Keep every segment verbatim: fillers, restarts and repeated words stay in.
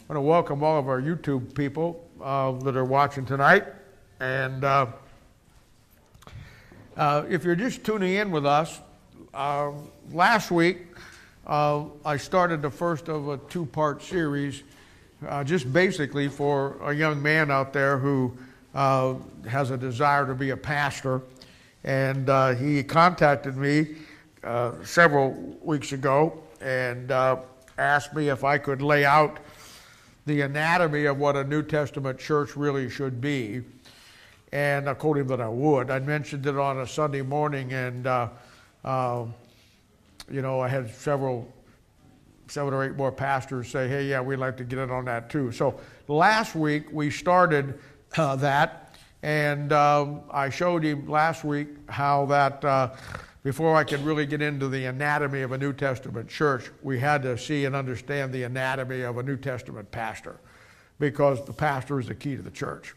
I want to welcome all of our YouTube people uh, that are watching tonight. And uh, uh, if you're just tuning in with us, uh, last week uh, I started the first of a two-part series, uh, just basically for a young man out there who uh, has a desire to be a pastor. And uh, he contacted me uh, several weeks ago and uh, asked me if I could lay out the anatomy of what a New Testament church really should be. And I told him that I would. I mentioned it on a Sunday morning, and uh, uh, you know, I had several, seven or eight more pastors say, hey, yeah, we'd like to get in on that too. So last week we started uh, that, and um, I showed him last week how that uh, before I could really get into the anatomy of a New Testament church, we had to see and understand the anatomy of a New Testament pastor, because the pastor is the key to the church.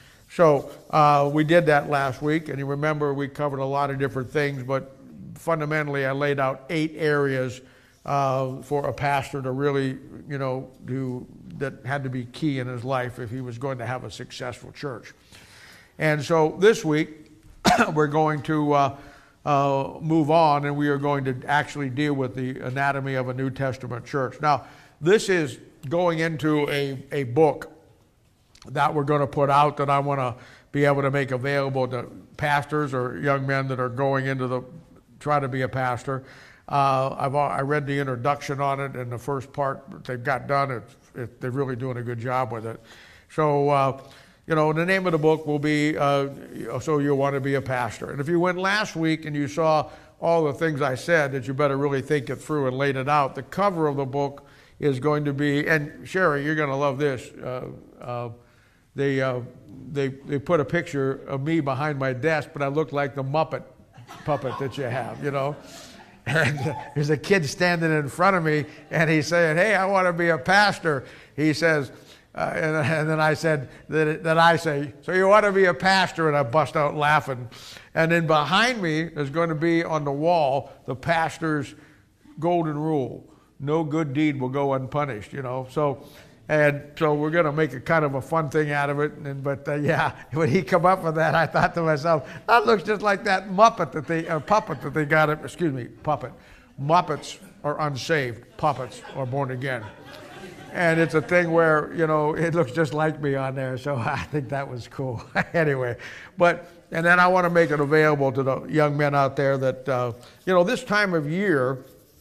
So uh, we did that last week, and you remember we covered a lot of different things, but fundamentally I laid out eight areas uh, for a pastor to really, you know, do, that had to be key in his life if he was going to have a successful church. And so this week we're going to uh, Uh, move on, and we are going to actually deal with the anatomy of a New Testament church. Now, this is going into a, a book that we're going to put out that I want to be able to make available to pastors or young men that are going into the, try to be a pastor. Uh, I've I read the introduction on it, and the first part that they've got done, it's, it, they're really doing a good job with it. So, uh, You know, the name of the book will be, uh, So You Want to Be a Pastor. And if you went last week and you saw all the things I said, that you better really think it through and laid it out, the cover of the book is going to be, and Sherry, you're going to love this, uh, uh, they, uh, they, they put a picture of me behind my desk, but I look like the Muppet puppet that you have, you know. And there's a kid standing in front of me, and he's saying, hey, I want to be a pastor. He says, Uh, and, and then I said, that, that I say, so you want to be a pastor? And I bust out laughing. And then behind me is going to be on the wall the pastor's golden rule. No good deed will go unpunished, you know. So, and so we're going to make a kind of a fun thing out of it. And, but uh, yeah, when he come up with that, I thought to myself, that looks just like that Muppet that they, uh, puppet that they got, it, excuse me, puppet. Muppets are unsaved. Puppets are born again. And it's a thing where, you know, it looks just like me on there, so I think that was cool. Anyway, but, and then I want to make it available to the young men out there that, uh, you know, this time of year,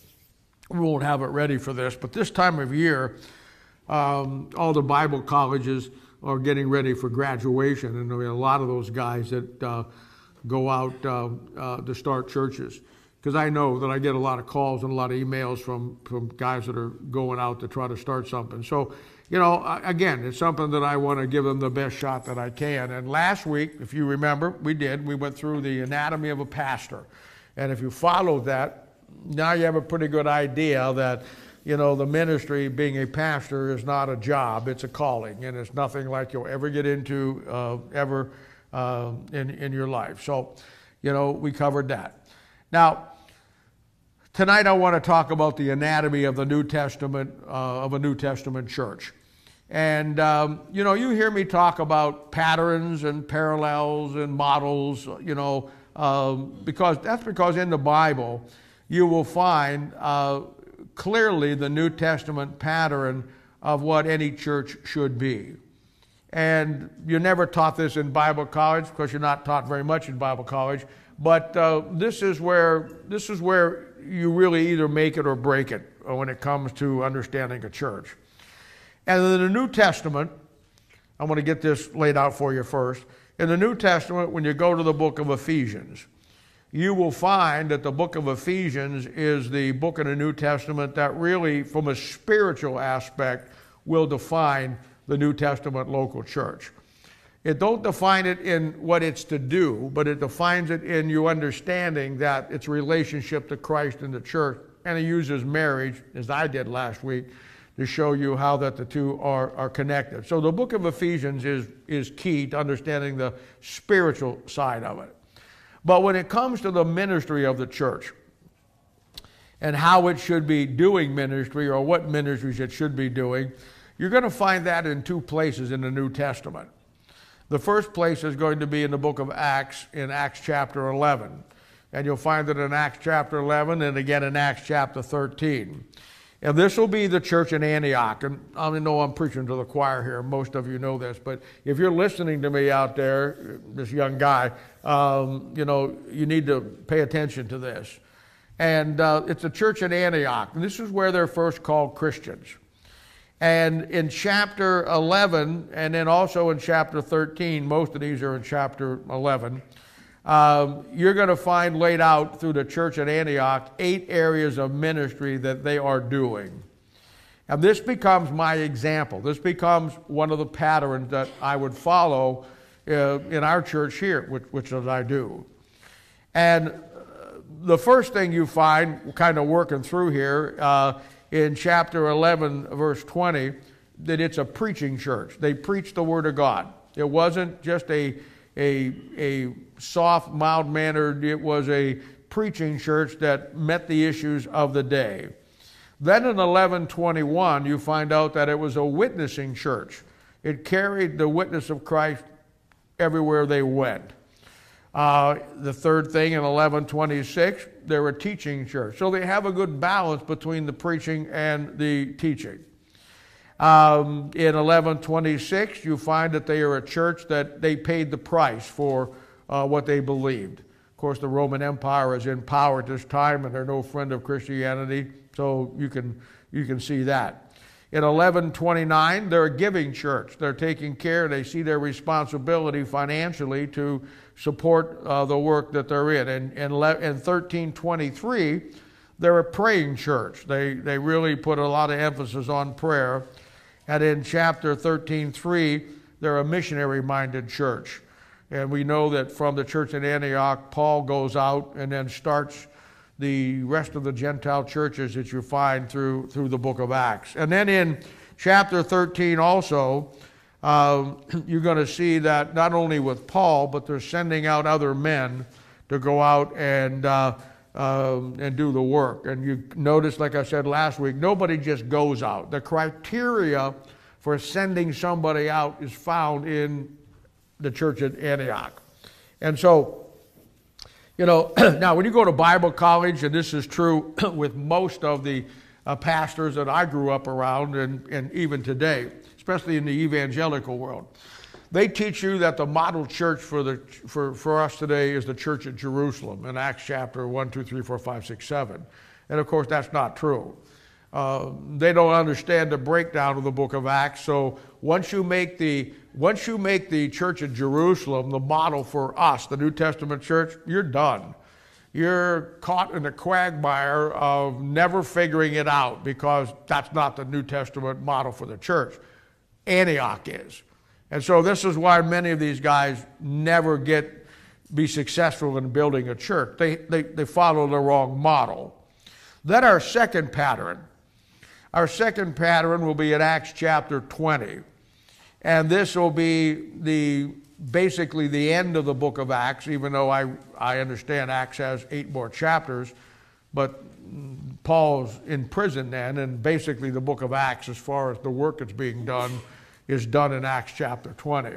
we won't have it ready for this, but this time of year, um, all the Bible colleges are getting ready for graduation, and there are a lot of those guys that uh, go out uh, uh, to start churches. Because I know that I get a lot of calls and a lot of emails from, from guys that are going out to try to start something. So, you know, again, it's something that I want to give them the best shot that I can. And last week, if you remember, we did, we went through the anatomy of a pastor. And if you followed that, now you have a pretty good idea that, you know, the ministry, being a pastor, is not a job, it's a calling. And it's nothing like you'll ever get into uh, ever uh, in, in your life. So, you know, we covered that. Now, tonight I want to talk about the anatomy of the New Testament, uh, of a New Testament church. And, um, you know, you hear me talk about patterns and parallels and models, you know, um, because that's because in the Bible you will find uh, clearly the New Testament pattern of what any church should be. And you're never taught this in Bible college, because you're not taught very much in Bible college. But uh, this is where this is where you really either make it or break it when it comes to understanding a church. And in the New Testament, I'm going to get this laid out for you first. In the New Testament, when you go to the book of Ephesians, you will find that the book of Ephesians is the book in the New Testament that really, from a spiritual aspect, will define the New Testament local church. It don't define it in what it's to do, but it defines it in you understanding that its relationship to Christ and the church. And it uses marriage, as I did last week, to show you how that the two are, are connected. So the book of Ephesians is, is key to understanding the spiritual side of it. But when it comes to the ministry of the church and how it should be doing ministry, or what ministries it should be doing, You're going to find that in two places in the New Testament. The first place is going to be in the book of Acts, in Acts chapter eleven. And you'll find it in Acts chapter eleven and again in Acts chapter thirteen. And this will be the church in Antioch. And I know I'm preaching to the choir here. Most of you know this. But if you're listening to me out there, this young guy, um, you know, you need to pay attention to this. And uh, it's a church in Antioch. And this is where they're first called Christians. And in chapter eleven, and then also in chapter thirteen, most of these are in chapter eleven, Um, you're going to find laid out through the church at Antioch eight areas of ministry that they are doing. And this becomes my example. This becomes one of the patterns that I would follow uh, in our church here, which, which is I do. And uh, the first thing you find, kind of working through here, uh, in chapter eleven, verse twenty, that it's a preaching church. They preach the Word of God. It wasn't just a A, a soft, mild-mannered, it was a preaching church that met the issues of the day. Then in eleven twenty-one, you find out that it was a witnessing church. It carried the witness of Christ everywhere they went. Uh, the third thing in eleven twenty-six, they're a teaching church. So they have a good balance between the preaching and the teaching. Um, in eleven twenty-six, you find that they are a church that they paid the price for uh, what they believed. Of course, the Roman Empire is in power at this time, and they're no friend of Christianity, so you can you can see that. In eleven twenty-nine, they're a giving church. They're taking care. They see their responsibility financially to support uh, the work that they're in. And in, in thirteen twenty-three, they're a praying church. They they really put a lot of emphasis on prayer. And in chapter thirteen three, they're a missionary-minded church. And we know that from the church in Antioch, Paul goes out and then starts the rest of the Gentile churches that you find through, through the book of Acts. And then in chapter thirteen also, uh, you're going to see that not only with Paul, but they're sending out other men to go out and uh, Um, and do the work. And you notice, like I said last week, nobody just goes out. The criteria for sending somebody out is found in the church at Antioch. And so, you know, now when you go to Bible college, and this is true with most of the uh, pastors that I grew up around, and, and even today, especially in the evangelical world, they teach you that the model church for, the, for, for us today is the church at Jerusalem in Acts chapter one, two, three, four, five, six, seven. And of course, that's not true. Uh, they don't understand the breakdown of the book of Acts. So once you make the, once you make the church at Jerusalem the model for us, the New Testament church, you're done. You're caught in the quagmire of never figuring it out, because that's not the New Testament model for the church. Antioch is. And so this is why many of these guys never get be successful in building a church. They, they, they follow the wrong model. Then our second pattern. Our second pattern will be in Acts chapter twenty. And this will be the basically the end of the book of Acts, even though I, I understand Acts has eight more chapters. But Paul's in prison then, and basically the book of Acts, as far as the work that's being done, is done in Acts chapter twenty.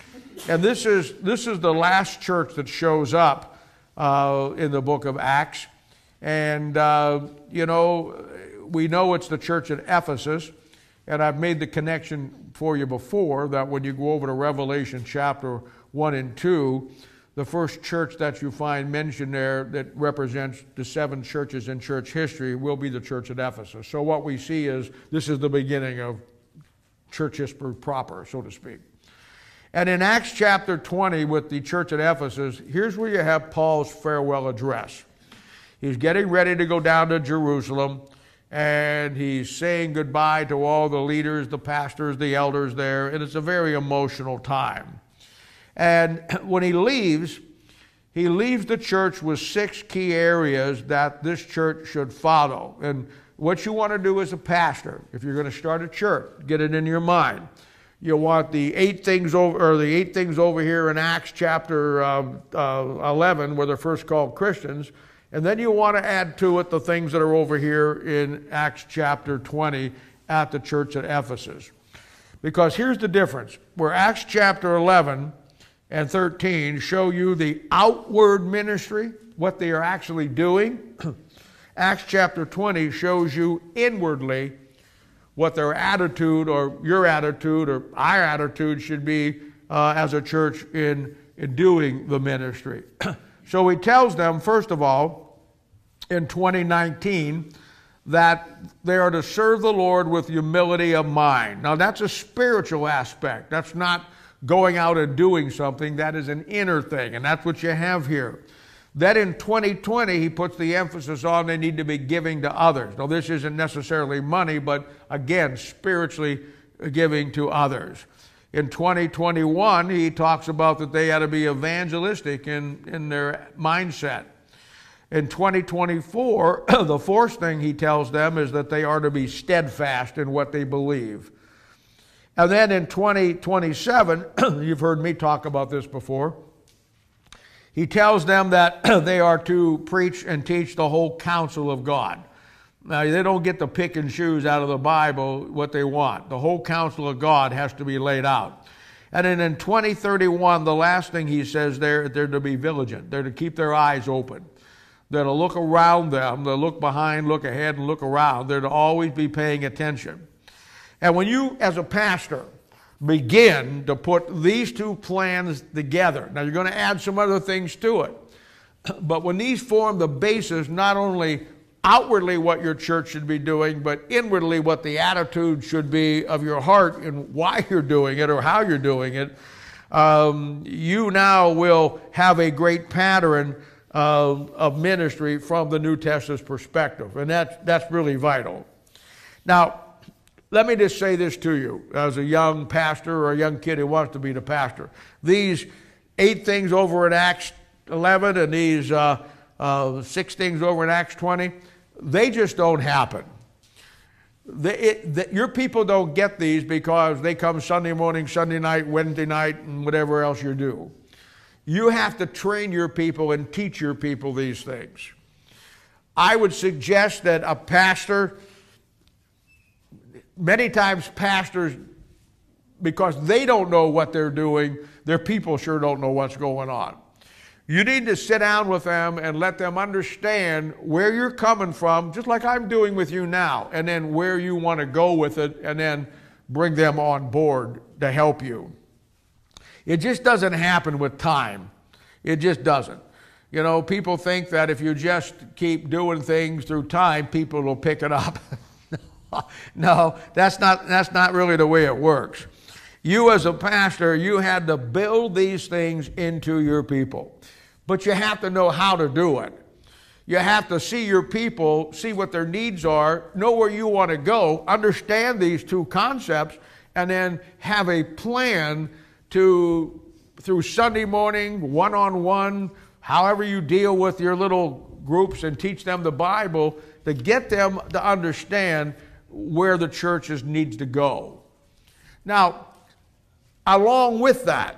And this is, this is the last church that shows up uh, in the book of Acts. And, uh, you know, we know it's the church at Ephesus. And I've made the connection for you before that when you go over to Revelation chapter one and two, the first church that you find mentioned there that represents the seven churches in church history will be the church at Ephesus. So what we see is this is the beginning of church history proper, so to speak. And in Acts chapter twenty with the church at Ephesus, here's where you have Paul's farewell address. He's getting ready to go down to Jerusalem, and he's saying goodbye to all the leaders, the pastors, the elders there, and it's a very emotional time. And when he leaves, he leaves the church with six key areas that this church should follow. And what you want to do as a pastor, if you're going to start a church, get it in your mind. You want the eight things over, or the eight things over here in Acts chapter um, uh, eleven, where they're first called Christians, and then you want to add to it the things that are over here in Acts chapter twenty at the church at Ephesus. Because here's the difference. Where Acts chapter eleven and thirteen show you the outward ministry, what they are actually doing, Acts chapter twenty shows you inwardly what their attitude or your attitude or our attitude should be uh, as a church in, in doing the ministry. So he tells them, first of all, in twenty nineteen, that they are to serve the Lord with humility of mind. Now that's a spiritual aspect. That's not going out and doing something. That is an inner thing, and that's what you have here. Then in twenty twenty, he puts the emphasis on they need to be giving to others. Now this isn't necessarily money, but again, spiritually giving to others. In twenty twenty-one, he talks about that they ought to be evangelistic in, in their mindset. In twenty twenty-four, the fourth thing he tells them is that they are to be steadfast in what they believe. And then in twenty twenty-seven, you've heard me talk about this before, he tells them that they are to preach and teach the whole counsel of God. Now, they don't get to pick and choose out of the Bible what they want. The whole counsel of God has to be laid out. And then in twenty thirty-one, the last thing he says there, they're to be vigilant. They're to keep their eyes open. They're to look around them. They'll look behind, look ahead, and look around. They're to always be paying attention. And when you, as a pastor, begin to put these two plans together, now you're going to add some other things to it, but when these form the basis, not only outwardly what your church should be doing, but inwardly what the attitude should be of your heart and why you're doing it or how you're doing it, um, you now will have a great pattern uh, of ministry from the New Testament's perspective, and that's, that's really vital. Now, let me just say this to you as a young pastor or a young kid who wants to be the pastor. These eight things over in Acts eleven and these uh, uh, six things over in Acts twenty, they just don't happen. They, it, the, your people don't get these because they come Sunday morning, Sunday night, Wednesday night, and whatever else you do. You have to train your people and teach your people these things. I would suggest that a pastor, many times pastors, because they don't know what they're doing, their people sure don't know what's going on. You need to sit down with them and let them understand where you're coming from, just like I'm doing with you now, and then where you want to go with it, and then bring them on board to help you. It just doesn't happen with time. It just doesn't. You know, people think that if you just keep doing things through time, people will pick it up. No, that's not, that's not really the way it works. You as a pastor, you had to build these things into your people. But you have to know how to do it. You have to see your people, see what their needs are, know where you want to go, understand these two concepts, and then have a plan to, through Sunday morning, one-on-one, however you deal with your little groups and teach them the Bible, to get them to understand where the church needs to go. Now, along with that,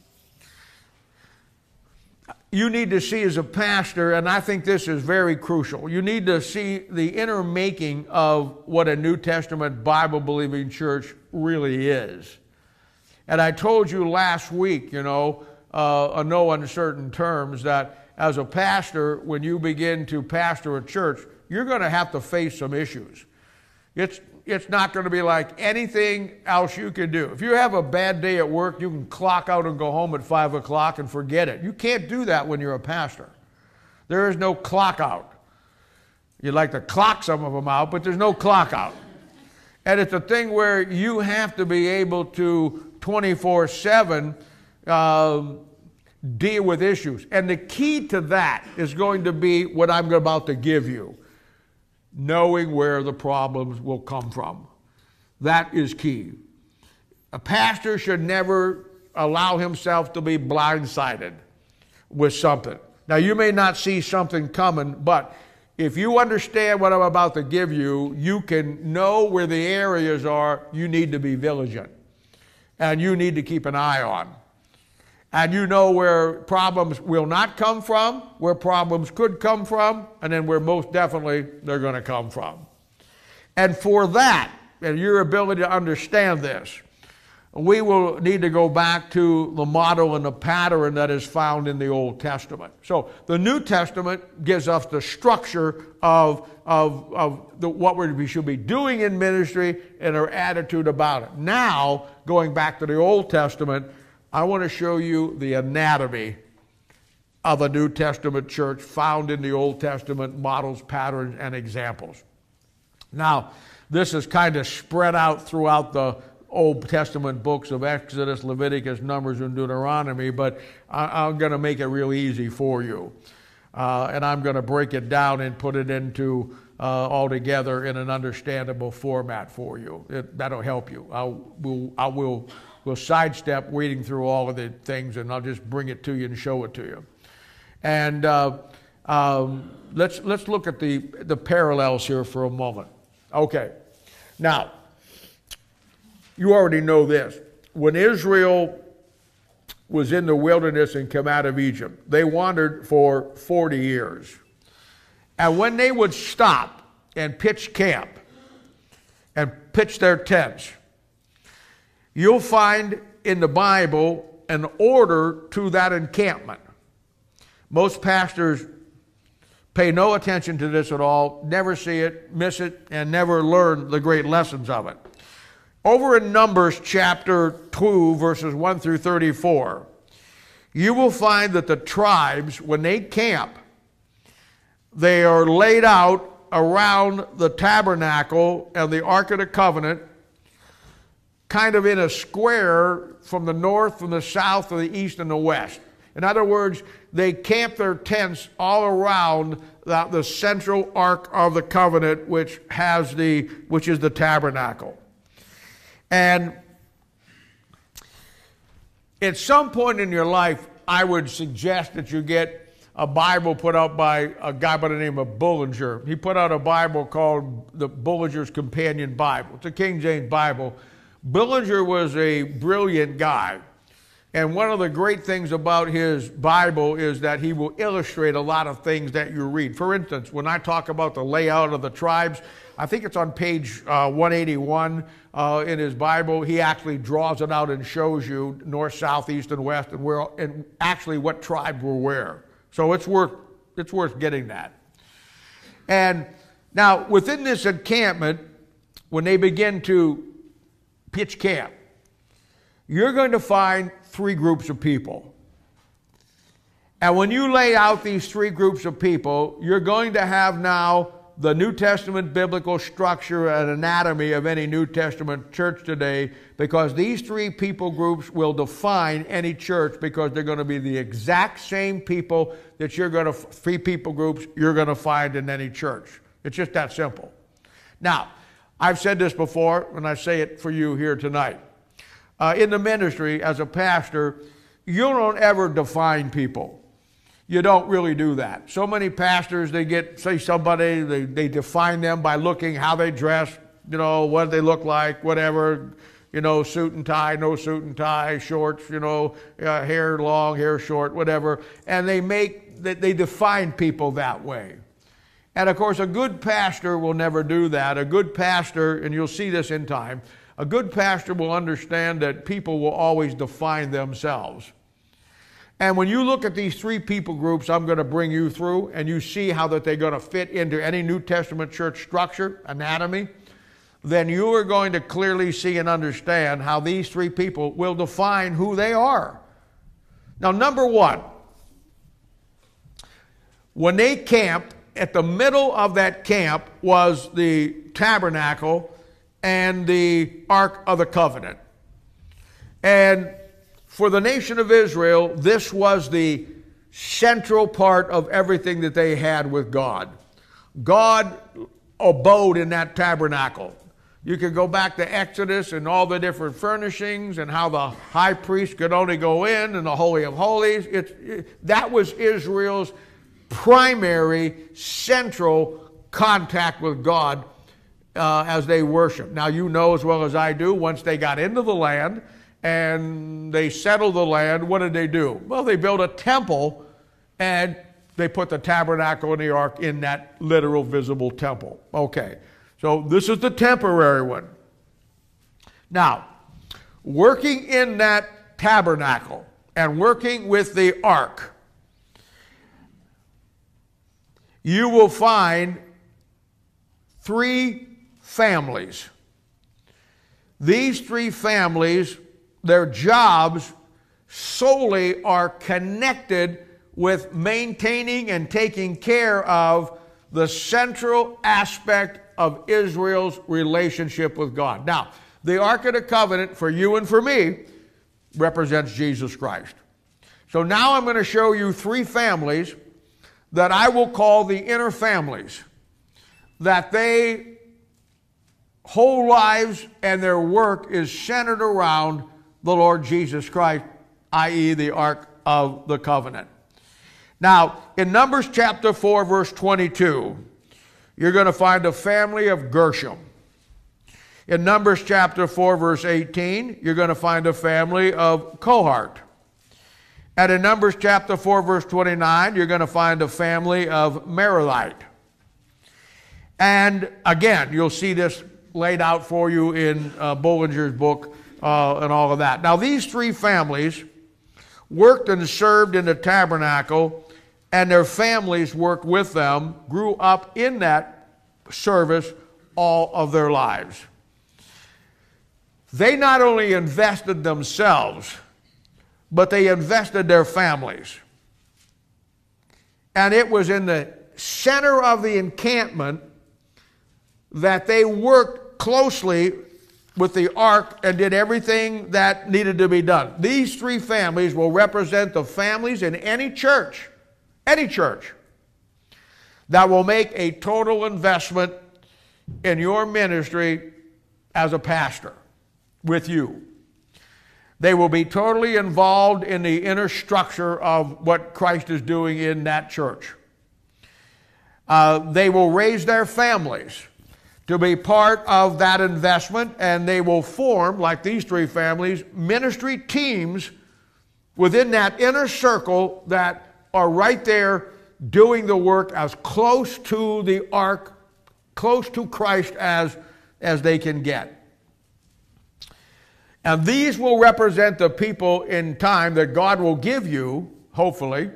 you need to see as a pastor, and I think this is very crucial, you need to see the inner making of what a New Testament Bible-believing church really is. And I told you last week, you know, uh, in no uncertain terms, that as a pastor, when you begin to pastor a church, you're going to have to face some issues. It's, it's not going to be like anything else you can do. If you have a bad day at work, you can clock out and go home at five o'clock and forget it. You can't do that when you're a pastor. There is no clock out. You'd like to clock some of them out, but there's no clock out. And it's a thing where you have to be able to twenty-four seven uh, deal with issues. And the key to that is going to be what I'm about to give you. Knowing where the problems will come from. That is key. A pastor should never allow himself to be blindsided with something. Now, you may not see something coming, but if you understand what I'm about to give you, you can know where the areas are you need to be vigilant. And you need to keep an eye on. And you know where problems will not come from, where problems could come from, and then where most definitely they're going to come from. And for that, and your ability to understand this, we will need to go back to the model and the pattern that is found in the Old Testament. So the New Testament gives us the structure of, of, of the, what we should be doing in ministry and our attitude about it. Now, going back to the Old Testament, I want to show you the anatomy of a New Testament church found in the Old Testament models, patterns, and examples. Now, this is kind of spread out throughout the Old Testament books of Exodus, Leviticus, Numbers, and Deuteronomy, but I, I'm going to make it real easy for you. Uh, and I'm going to break it down and put it into uh, all together in an understandable format for you. It, that'll help you. I will, I will will sidestep reading through all of the things, and I'll just bring it to you and show it to you. And uh, um, let's let's look at the the parallels here for a moment. Okay, now, you already know this. When Israel was in the wilderness and came out of Egypt, they wandered for forty years. And when they would stop and pitch camp and pitch their tents, you'll find in the Bible an order to that encampment. Most pastors pay no attention to this at all, never see it, miss it, and never learn the great lessons of it. Over in Numbers chapter two, verses one through thirty-four, you will find that the tribes, when they camp, they are laid out around the tabernacle and the Ark of the Covenant, kind of in a square from the north, from the south, from the east, and the west. In other words, they camp their tents all around the, the central Ark of the Covenant, which has the, which is the tabernacle. And at some point in your life, I would suggest that you get a Bible put out by a guy by the name of Bullinger. He put out a Bible called the Bullinger's Companion Bible. It's a King James Bible. Bullinger was a brilliant guy. And one of the great things about his Bible is that he will illustrate a lot of things that you read. For instance, when I talk about the layout of the tribes, I think it's on page uh, one eighty-one uh, in his Bible. He actually draws it out and shows you north, south, east, and west, and where, and actually what tribes were where. So it's worth it's worth getting that. And now within this encampment, when they begin to pitch camp, you're going to find three groups of people. And when you lay out these three groups of people, you're going to have now the New Testament biblical structure and anatomy of any New Testament church today, because these three people groups will define any church, because they're going to be the exact same people that you're going to, three people groups you're going to find in any church. It's just that simple. Now, I've said this before, and I say it for you here tonight. Uh, in the ministry, as a pastor, you don't ever define people. You don't really do that. So many pastors, they get, say somebody, they, they define them by looking how they dress, you know, what they look like, whatever, you know, suit and tie, no suit and tie, shorts, you know, uh, hair long, hair short, whatever. And they make, they, they define people that way. And of course, a good pastor will never do that. A good pastor, and you'll see this in time, a good pastor will understand that people will always define themselves. And when you look at these three people groups I'm going to bring you through, and you see how that they're going to fit into any New Testament church structure, anatomy, then you are going to clearly see and understand how these three people will define who they are. Now, number one, when they camped, at the middle of that camp was the tabernacle and the Ark of the Covenant. And for the nation of Israel, this was the central part of everything that they had with God. God abode in that tabernacle. You can go back to Exodus and all the different furnishings and how the high priest could only go in and the Holy of Holies. It, it, that was Israel's primary, central contact with God uh, as they worship. Now, you know as well as I do, once they got into the land and they settled the land, what did they do? Well, they built a temple, and they put the tabernacle and the ark in that literal visible temple. Okay, so this is the temporary one. Now, working in that tabernacle and working with the ark, you will find three families. These three families, their jobs solely are connected with maintaining and taking care of the central aspect of Israel's relationship with God. Now, the Ark of the Covenant for you and for me represents Jesus Christ. So now I'm going to show you three families that I will call the inner families, that they whole lives and their work is centered around the Lord Jesus Christ, that is the Ark of the Covenant. Now, in Numbers chapter four, verse twenty-two, you're going to find a family of Gershom. In Numbers chapter four, verse eighteen, you're going to find a family of Kohath. And in Numbers chapter four, verse twenty-nine, you're going to find a family of Merarite. And again, you'll see this laid out for you in uh, Bullinger's book uh, and all of that. Now, these three families worked and served in the tabernacle, and their families worked with them, grew up in that service all of their lives. They not only invested themselves, but they invested their families. And it was in the center of the encampment that they worked closely with the ark and did everything that needed to be done. These three families will represent the families in any church, any church, that will make a total investment in your ministry as a pastor with you. They will be totally involved in the inner structure of what Christ is doing in that church. Uh, they will raise their families to be part of that investment, and they will form, like these three families, ministry teams within that inner circle that are right there doing the work as close to the ark, close to Christ as, as they can get. And these will represent the people in time that God will give you, hopefully,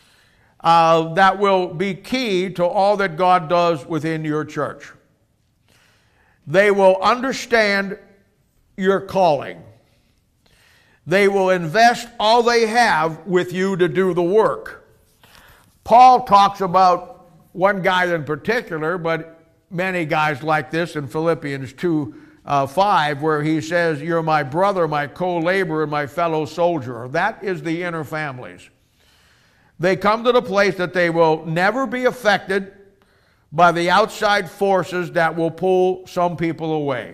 uh, that will be key to all that God does within your church. They will understand your calling. They will invest all they have with you to do the work. Paul talks about one guy in particular, but many guys like this in Philippians two, Uh, five, where he says, "You're my brother, my co-laborer, and my fellow soldier." That is the inner families. They come to the place that they will never be affected by the outside forces that will pull some people away.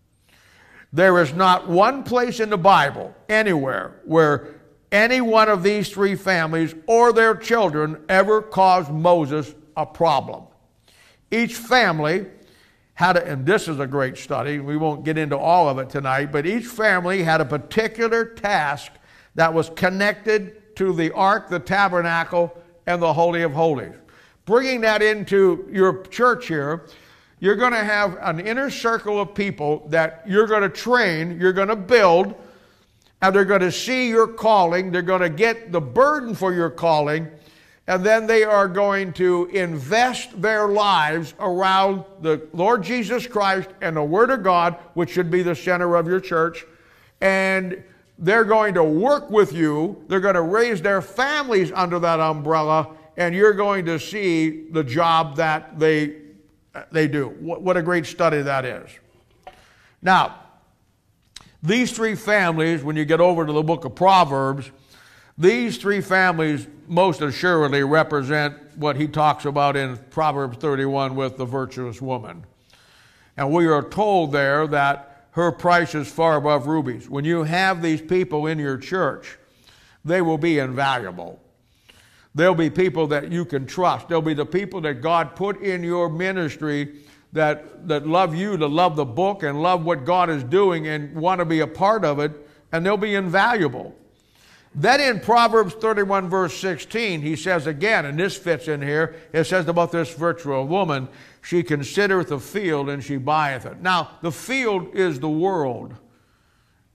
There is not one place in the Bible, anywhere, where any one of these three families or their children ever caused Moses a problem. Each family had a, and this is a great study, we won't get into all of it tonight, but each family had a particular task that was connected to the ark, the tabernacle, and the Holy of Holies. Bringing that into your church here, you're going to have an inner circle of people that you're going to train, you're going to build, and they're going to see your calling, they're going to get the burden for your calling, and then they are going to invest their lives around the Lord Jesus Christ and the Word of God, which should be the center of your church. And they're going to work with you. They're going to raise their families under that umbrella, and you're going to see the job that they, they do. What, what a great study that is. Now, these three families, when you get over to the book of Proverbs, these three families most assuredly represent what he talks about in Proverbs thirty-one with the virtuous woman. And we are told there that her price is far above rubies. When you have these people in your church, they will be invaluable. They'll be people that you can trust. They'll be the people that God put in your ministry that, that love you, to love the book and love what God is doing and want to be a part of it, and they'll be invaluable. Then in Proverbs thirty-one, verse sixteen, he says again, and this fits in here, it says about this virtuous woman, she considereth a field and she buyeth it. Now, the field is the world.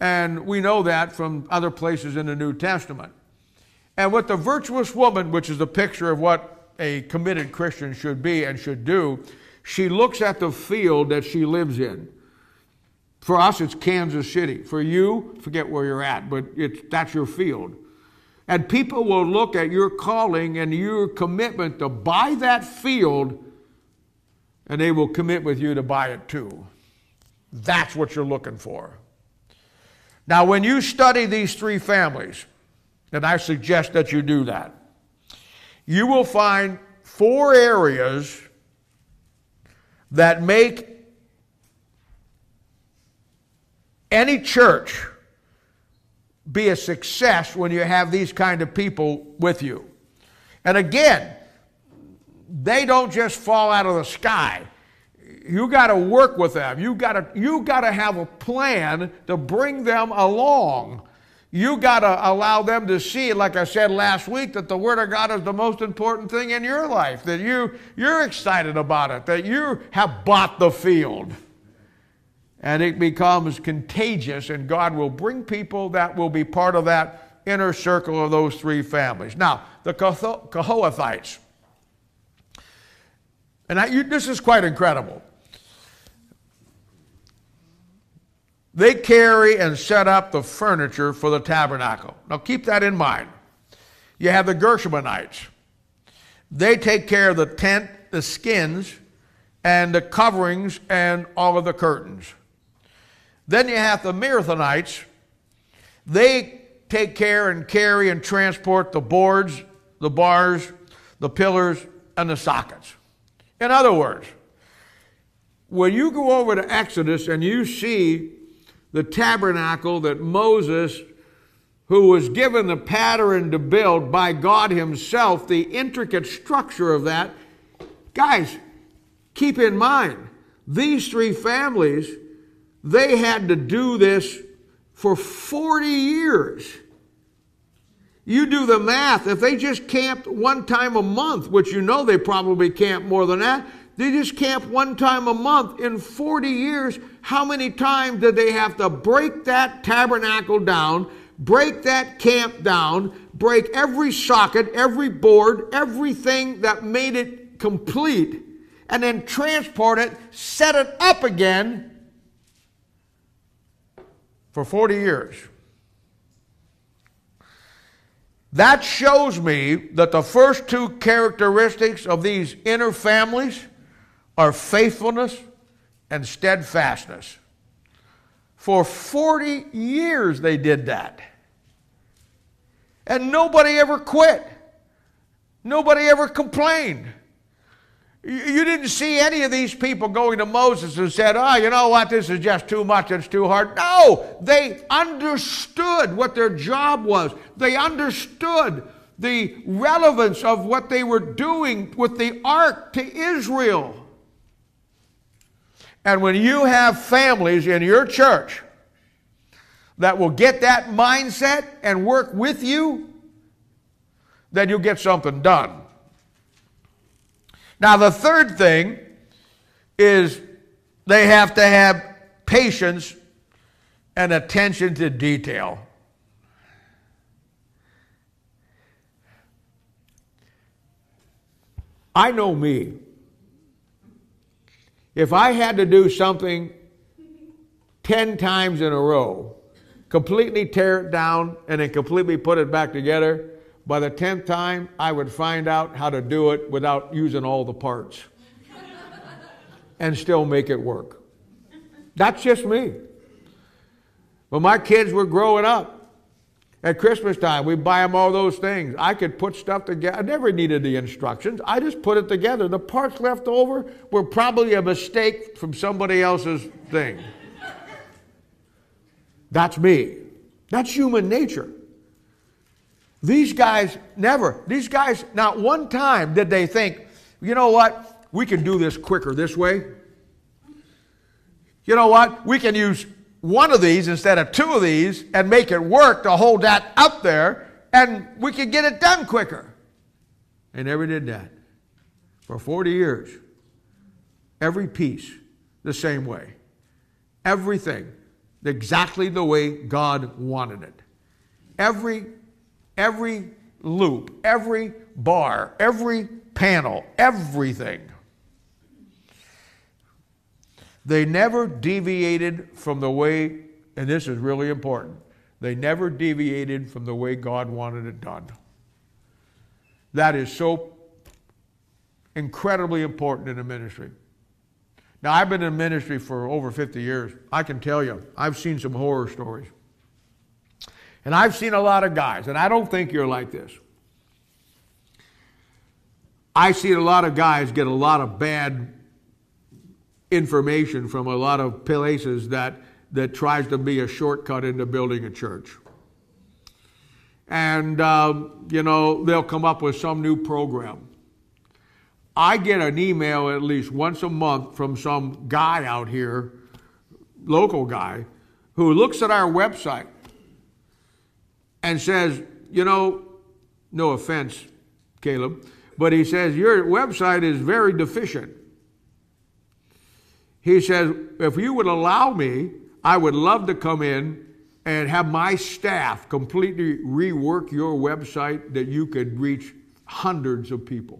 And we know that from other places in the New Testament. And with the virtuous woman, which is a picture of what a committed Christian should be and should do, she looks at the field that she lives in. For us, it's Kansas City. For you, forget where you're at, but it's, that's your field. And people will look at your calling and your commitment to buy that field, and they will commit with you to buy it too. That's what you're looking for. Now, when you study these three families, and I suggest that you do that, you will find four areas that make any church be a success when you have these kind of people with you. And again, they don't just fall out of the sky. You got to work with them. You got to you got to have a plan to bring them along. You got to allow them to see, like I said last week, that the Word of God is the most important thing in your life, that you, you're excited about it, that you have bought the field. And it becomes contagious, and God will bring people that will be part of that inner circle of those three families. Now, the Kohathites. And I, you, this is quite incredible. They carry and set up the furniture for the tabernacle. Now keep that in mind. You have the Gershonites. They take care of the tent, the skins, and the coverings, and all of the curtains. Then you have the Mirathonites. They take care and carry and transport the boards, the bars, the pillars, and the sockets. In other words, when you go over to Exodus and you see the tabernacle that Moses, who was given the pattern to build by God himself, the intricate structure of that, guys, keep in mind, these three families, they had to do this for forty years. You do the math. If they just camped one time a month, which you know they probably camped more than that, they just camped one time a month in forty years. How many times did they have to break that tabernacle down, break that camp down, break every socket, every board, everything that made it complete, and then transport it, set it up again for forty years? That shows me that the first two characteristics of these inner families are faithfulness and steadfastness. For forty years they did that. And nobody ever quit. Nobody ever complained. You didn't see any of these people going to Moses and said, oh, you know what, this is just too much, it's too hard. No, they understood what their job was. They understood the relevance of what they were doing with the ark to Israel. And when you have families in your church that will get that mindset and work with you, then you'll get something done. Now, the third thing is they have to have patience and attention to detail. I know me. If I had to do something ten times in a row, completely tear it down and then completely put it back together, by the tenth time, I would find out how to do it without using all the parts and still make it work. That's just me. When my kids were growing up, at Christmas time, we'd buy them all those things. I could put stuff together. I never needed the instructions. I just put it together. The parts left over were probably a mistake from somebody else's thing. That's me. That's human nature. These guys never, these guys, not one time did they think, you know what, we can do this quicker this way. You know what, we can use one of these instead of two of these and make it work to hold that up there, and we can get it done quicker. They never did that. For forty years, every piece the same way. Everything exactly the way God wanted it. Every, every loop, every bar, every panel, everything. They never deviated from the way, and this is really important, they never deviated from the way God wanted it done. That is so incredibly important in a ministry. Now, I've been in ministry for over fifty years. I can tell you, I've seen some horror stories. And I've seen a lot of guys, and I don't think you're like this. I see a lot of guys get a lot of bad information from a lot of places that, that tries to be a shortcut into building a church. And, um, you know, they'll come up with some new program. I get an email at least once a month from some guy out here, local guy, who looks at our website and says, you know, no offense, Caleb, but he says, your website is very deficient. He says, if you would allow me, I would love to come in and have my staff completely rework your website that you could reach hundreds of people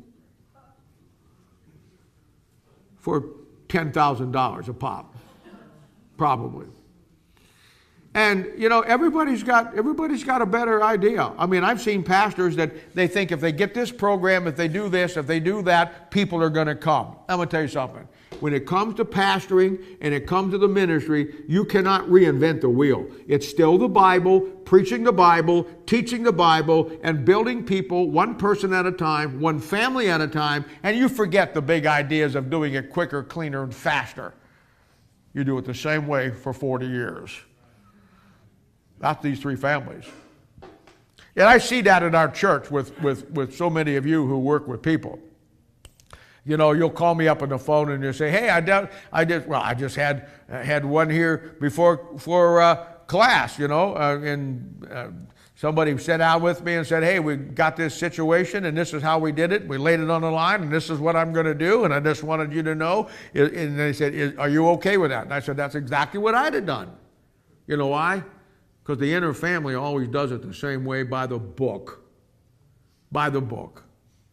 for ten thousand dollars a pop, probably. And, you know, everybody's got, everybody's got a better idea. I mean, I've seen pastors that they think if they get this program, if they do this, if they do that, people are going to come. I'm going to tell you something. When it comes to pastoring and it comes to the ministry, you cannot reinvent the wheel. It's still the Bible, preaching the Bible, teaching the Bible, and building people one person at a time, one family at a time, and you forget the big ideas of doing it quicker, cleaner, and faster. You do it the same way for forty years. Not these three families. And I see that in our church with, with, with so many of you who work with people. You know, you'll call me up on the phone and you'll say, hey, I, did, I just, well, I just had, had one here before for uh, class, you know, uh, and uh, somebody sat down with me and said, hey, we got this situation and this is how we did it. We laid it on the line and this is what I'm going to do. And I just wanted you to know. And they said, are you okay with that? And I said, that's exactly what I'd have done. You know why? Because the inner family always does it the same way, by the book. By the book.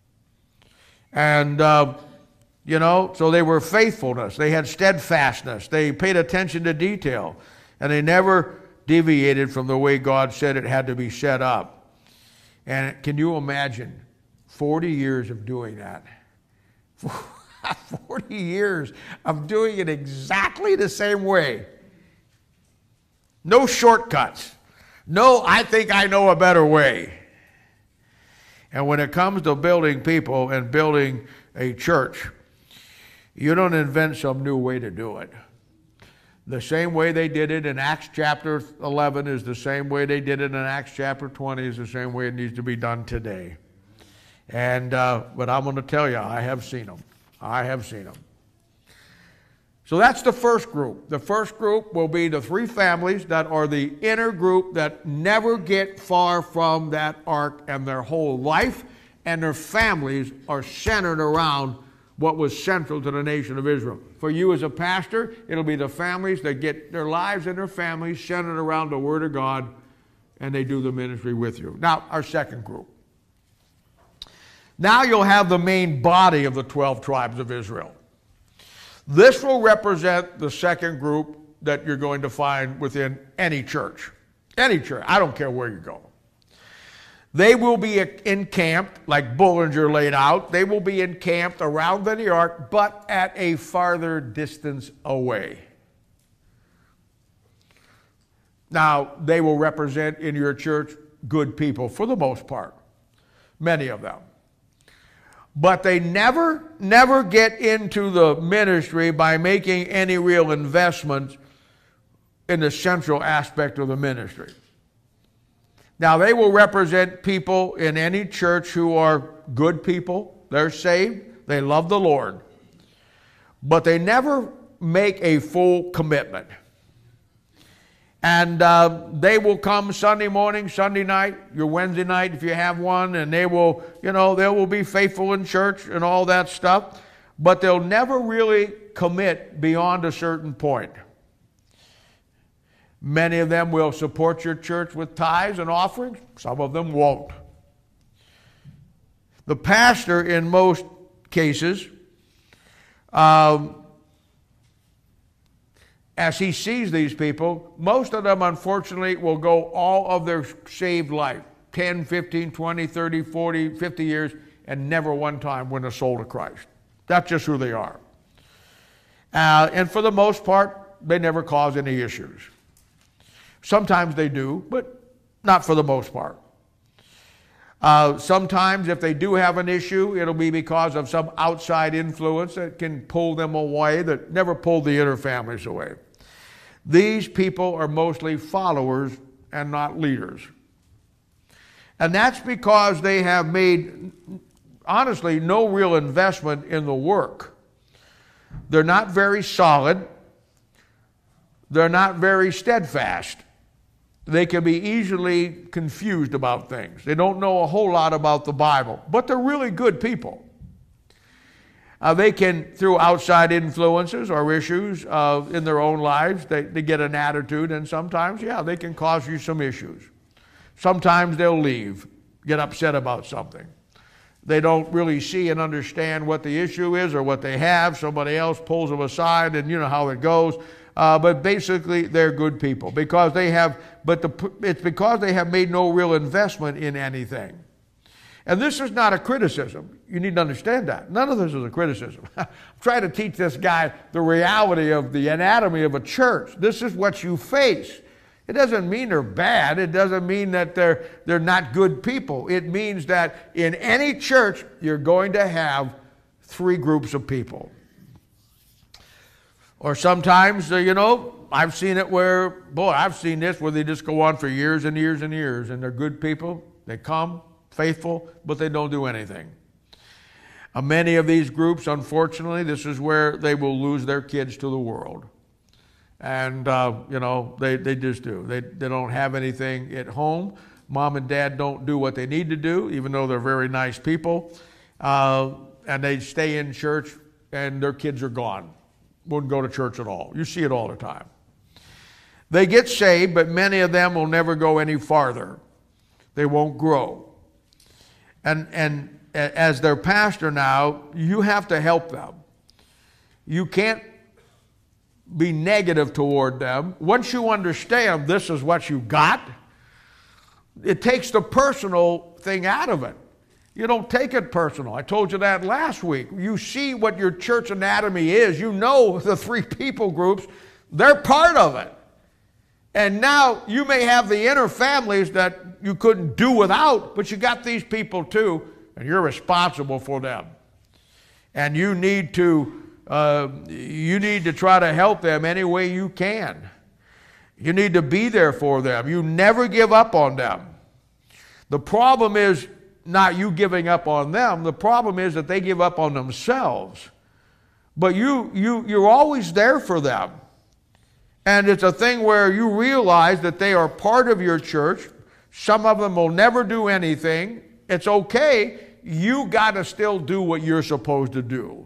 And, uh, you know, so they were faithfulness. They had steadfastness. They paid attention to detail. And they never deviated from the way God said it had to be set up. And can you imagine forty years of doing that? forty years of doing it exactly the same way. No shortcuts. No, I think I know a better way. And when it comes to building people and building a church, you don't invent some new way to do it. The same way they did it in Acts chapter eleven is the same way they did it in Acts chapter twenty is the same way it needs to be done today. And uh, but I'm going to tell you, I have seen them. I have seen them. So that's the first group. The first group will be the three families that are the inner group that never get far from that ark, and their whole life and their families are centered around what was central to the nation of Israel. For you as a pastor, it'll be the families that get their lives and their families centered around the Word of God, and they do the ministry with you. Now, our second group. Now you'll have the main body of the twelve tribes of Israel. This will represent the second group that you're going to find within any church. Any church. I don't care where you go. They will be encamped, like Bullinger laid out, they will be encamped around the ark, but at a farther distance away. Now, they will represent in your church good people for the most part. Many of them. But they never, never get into the ministry by making any real investment in the central aspect of the ministry. Now, they will represent people in any church who are good people. They're saved. They love the Lord. But they never make a full commitment. And uh, they will come Sunday morning, Sunday night, your Wednesday night if you have one, and they will, you know, they will be faithful in church and all that stuff, but they'll never really commit beyond a certain point. Many of them will support your church with tithes and offerings. Some of them won't. The pastor, in most cases, um, as he sees these people, most of them, unfortunately, will go all of their saved life, ten, fifteen, twenty, thirty, forty, fifty years, and never one time win a soul to Christ. That's just who they are. Uh, and for the most part, they never cause any issues. Sometimes they do, but not for the most part. Uh, sometimes if they do have an issue, it'll be because of some outside influence that can pull them away, that never pulled the inner families away. These people are mostly followers and not leaders. And that's because they have made, honestly, no real investment in the work. They're not very solid. They're not very steadfast. They can be easily confused about things. They don't know a whole lot about the Bible, but they're really good people. Uh, they can, through outside influences or issues uh, in their own lives, they, they get an attitude, and sometimes, yeah, they can cause you some issues. Sometimes they'll leave, get upset about something. They don't really see and understand what the issue is or what they have. Somebody else pulls them aside, and you know how it goes. Uh, but basically, they're good people because they have. But the, it's because they have made no real investment in anything. And this is not a criticism. You need to understand that. None of this is a criticism. I'm trying to teach this guy the reality of the anatomy of a church. This is what you face. It doesn't mean they're bad. It doesn't mean that they're, they're not good people. It means that in any church, you're going to have three groups of people. Or sometimes, uh, you know, I've seen it where, boy, I've seen this where they just go on for years and years and years, and they're good people. They come, faithful, but they don't do anything. Uh, many of these groups, unfortunately, this is where they will lose their kids to the world. And, uh, you know, they, they just do. They, they don't have anything at home. Mom and dad don't do what they need to do, even though they're very nice people. Uh, and they stay in church, and their kids are gone. Wouldn't go to church at all. You see it all the time. They get saved, but many of them will never go any farther. They won't grow. And, and as their pastor now, you have to help them. You can't be negative toward them. Once you understand this is what you got, it takes the personal thing out of it. You don't take it personal. I told you that last week. You see what your church anatomy is. You know the three people groups. They're part of it. And now you may have the inner families that you couldn't do without, but you got these people too, and you're responsible for them. And you need to uh, you need to try to help them any way you can. You need to be there for them. You never give up on them. The problem is not you giving up on them. The problem is that they give up on themselves. But you, you, you're always there for them. And it's a thing where you realize that they are part of your church. Some of them will never do anything. It's okay. You got to still do what you're supposed to do.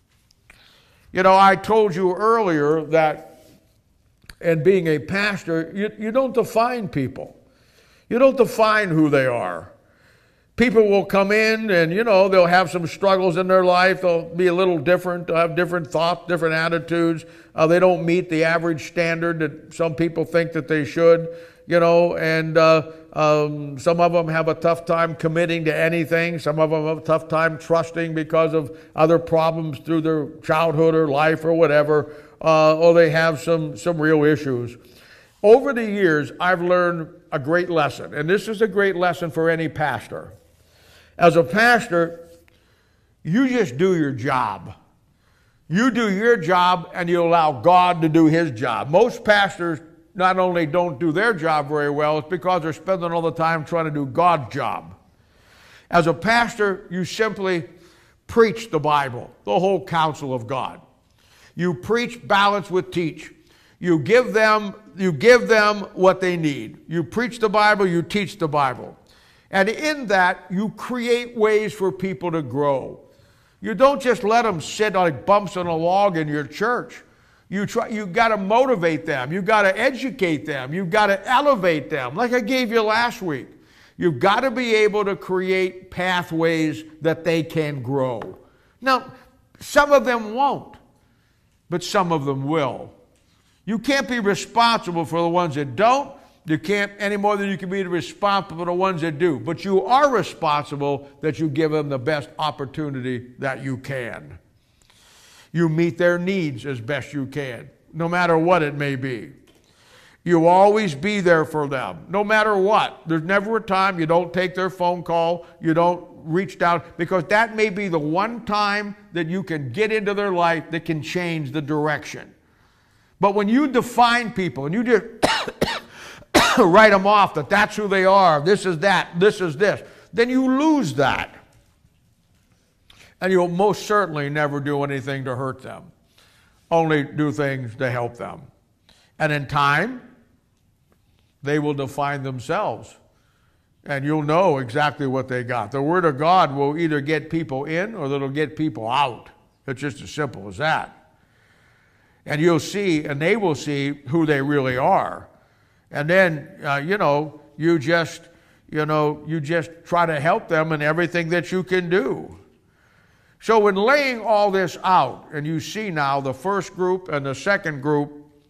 You know, I told you earlier that in being a pastor, you, you don't define people. You don't define who they are. People will come in and, you know, they'll have some struggles in their life. They'll be a little different. They'll have different thoughts, different attitudes. Uh, they don't meet the average standard that some people think that they should, you know, and uh, um, some of them have a tough time committing to anything. Some of them have a tough time trusting because of other problems through their childhood or life or whatever, uh, or they have some, some real issues. Over the years, I've learned a great lesson, and this is a great lesson for any pastor. As a pastor, you just do your job. You do your job and you allow God to do His job. Most pastors not only don't do their job very well, it's because they're spending all the time trying to do God's job. As a pastor, you simply preach the Bible, the whole counsel of God. You preach, balance with teach. You give them, you give them what they need. You preach the Bible, you teach the Bible. And in that, you create ways for people to grow. You don't just let them sit like bumps on a log in your church. You try, you got to motivate them. You got to educate them. You've got to elevate them, like I gave you last week. You've got to be able to create pathways that they can grow. Now, some of them won't, but some of them will. You can't be responsible for the ones that don't. You can't any more than you can be responsible for the ones that do. But you are responsible that you give them the best opportunity that you can. You meet their needs as best you can, no matter what it may be. You always be there for them, no matter what. There's never a time you don't take their phone call, you don't reach down, because that may be the one time that you can get into their life that can change the direction. But when you define people and you just write them off that that's who they are, this is that, this is this, then you lose that. And you'll most certainly never do anything to hurt them. Only do things to help them. And in time, they will define themselves. And you'll know exactly what they got. The Word of God will either get people in or it'll get people out. It's just as simple as that. And you'll see, and they will see who they really are. And then, uh, you know, you just, you know, you just try to help them in everything that you can do. So in laying all this out, and you see now the first group and the second group,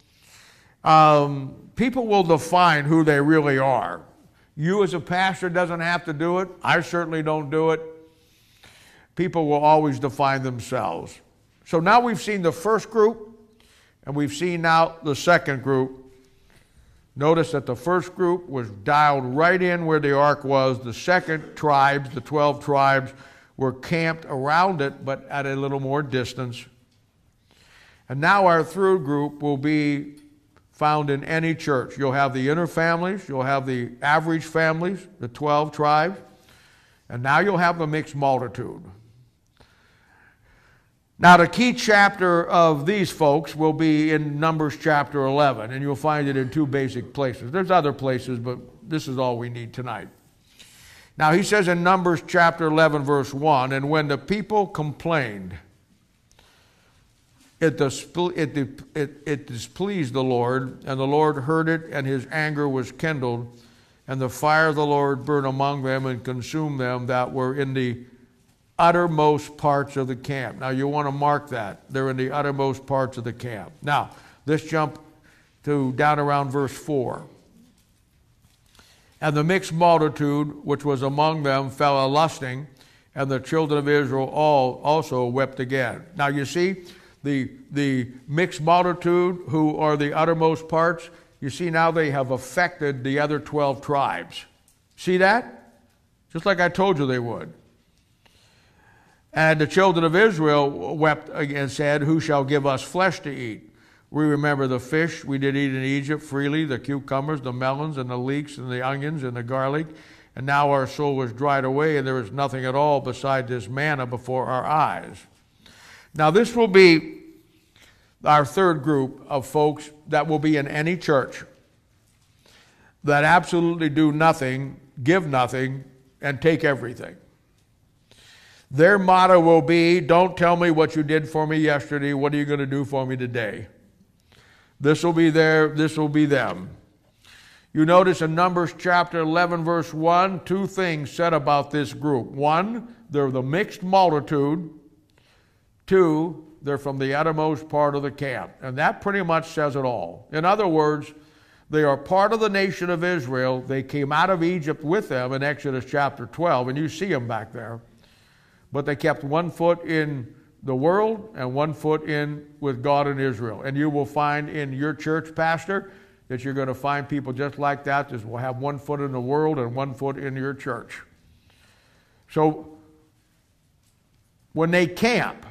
um, people will define who they really are. You as a pastor doesn't have to do it. I certainly don't do it. People will always define themselves. So now we've seen the first group, and we've seen now the second group. Notice that the first group was dialed right in where the ark was. The second tribes, the twelve tribes, were camped around it, but at a little more distance. And now our third group will be found in any church. You'll have the inner families, you'll have the average families, the twelve tribes, and now you'll have the mixed multitude. Now the key chapter of these folks will be in Numbers chapter eleven, and you'll find it in two basic places. There's other places, but this is all we need tonight. Now he says in Numbers chapter eleven verse one, and when the people complained, it, it, it, it displeased the Lord, and the Lord heard it, and his anger was kindled, and the fire of the Lord burned among them and consumed them that were in the uttermost parts of the camp. Now you want to mark that. They're in the uttermost parts of the camp. Now, let's jump to down around verse four. And the mixed multitude which was among them fell a lusting, and the children of Israel all also wept again. Now you see, the, the mixed multitude who are the uttermost parts, you see now they have affected the other twelve tribes. See that? Just like I told you they would. And the children of Israel wept and said, who shall give us flesh to eat? We remember the fish we did eat in Egypt freely, the cucumbers, the melons, and the leeks, and the onions, and the garlic. And now our soul is dried away, and there is nothing at all beside this manna before our eyes. Now this will be our third group of folks that will be in any church that absolutely do nothing, give nothing, and take everything. Their motto will be, don't tell me what you did for me yesterday, what are you going to do for me today? This will be their, this will be them. You notice in Numbers chapter eleven verse one, two things said about this group. One, they're the mixed multitude. Two, they're from the uttermost part of the camp. And that pretty much says it all. In other words, they are part of the nation of Israel. They came out of Egypt with them in Exodus chapter twelve, and you see them back there. But they kept one foot in the world and one foot in with God and Israel. And you will find in your church, pastor, that you're going to find people just like that, that will have one foot in the world and one foot in your church. So when they camp,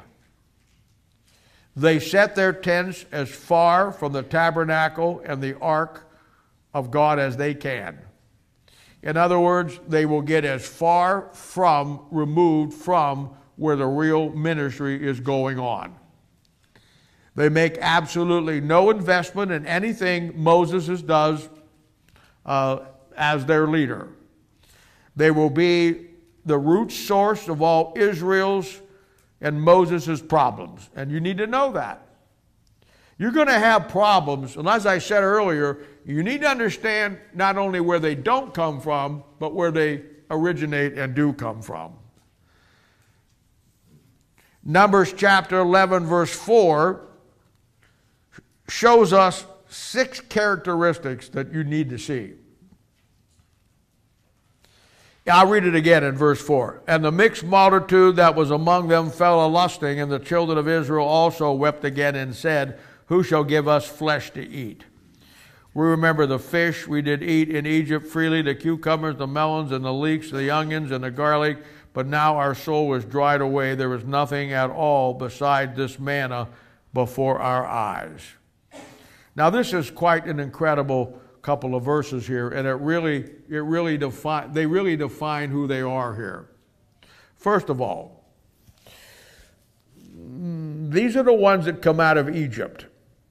they set their tents as far from the tabernacle and the ark of God as they can. In other words, they will get as far from, removed from where the real ministry is going on. They make absolutely no investment in anything Moses does uh, as their leader. They will be the root source of all Israel's and Moses' problems. And you need to know that. You're going to have problems, and as I said earlier, you need to understand not only where they don't come from, but where they originate and do come from. Numbers chapter eleven, verse four shows us six characteristics that you need to see. I'll read it again in verse four. And the mixed multitude that was among them fell a-lusting, and the children of Israel also wept again and said, who shall give us flesh to eat? We remember the fish we did eat in Egypt freely, the cucumbers, the melons, and the leeks, the onions, and the garlic. But now our soul was dried away. There was nothing at all beside this manna before our eyes. Now this is quite an incredible couple of verses here, and it really, it really define, they really define who they are here. First of all, these are the ones that come out of Egypt.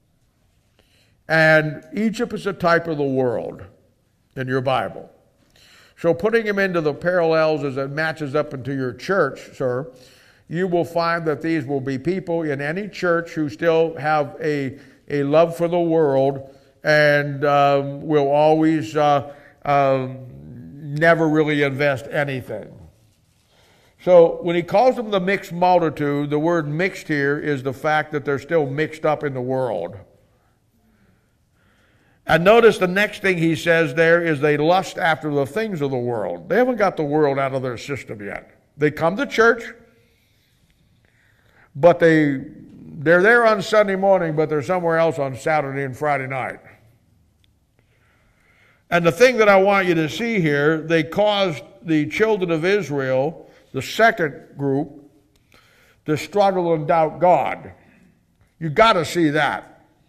And Egypt is a type of the world in your Bible. So putting them into the parallels as it matches up into your church, sir, you will find that these will be people in any church who still have a, a love for the world and um, will always uh, um, never really invest anything. So when he calls them the mixed multitude, the word mixed here is the fact that they're still mixed up in the world. And notice the next thing he says there is they lust after the things of the world. They haven't got the world out of their system yet. They come to church, but they, they're there on Sunday morning, but they're somewhere else on Saturday and Friday night. And the thing that I want you to see here, they caused the children of Israel, the second group, to struggle and doubt God. You got to see that.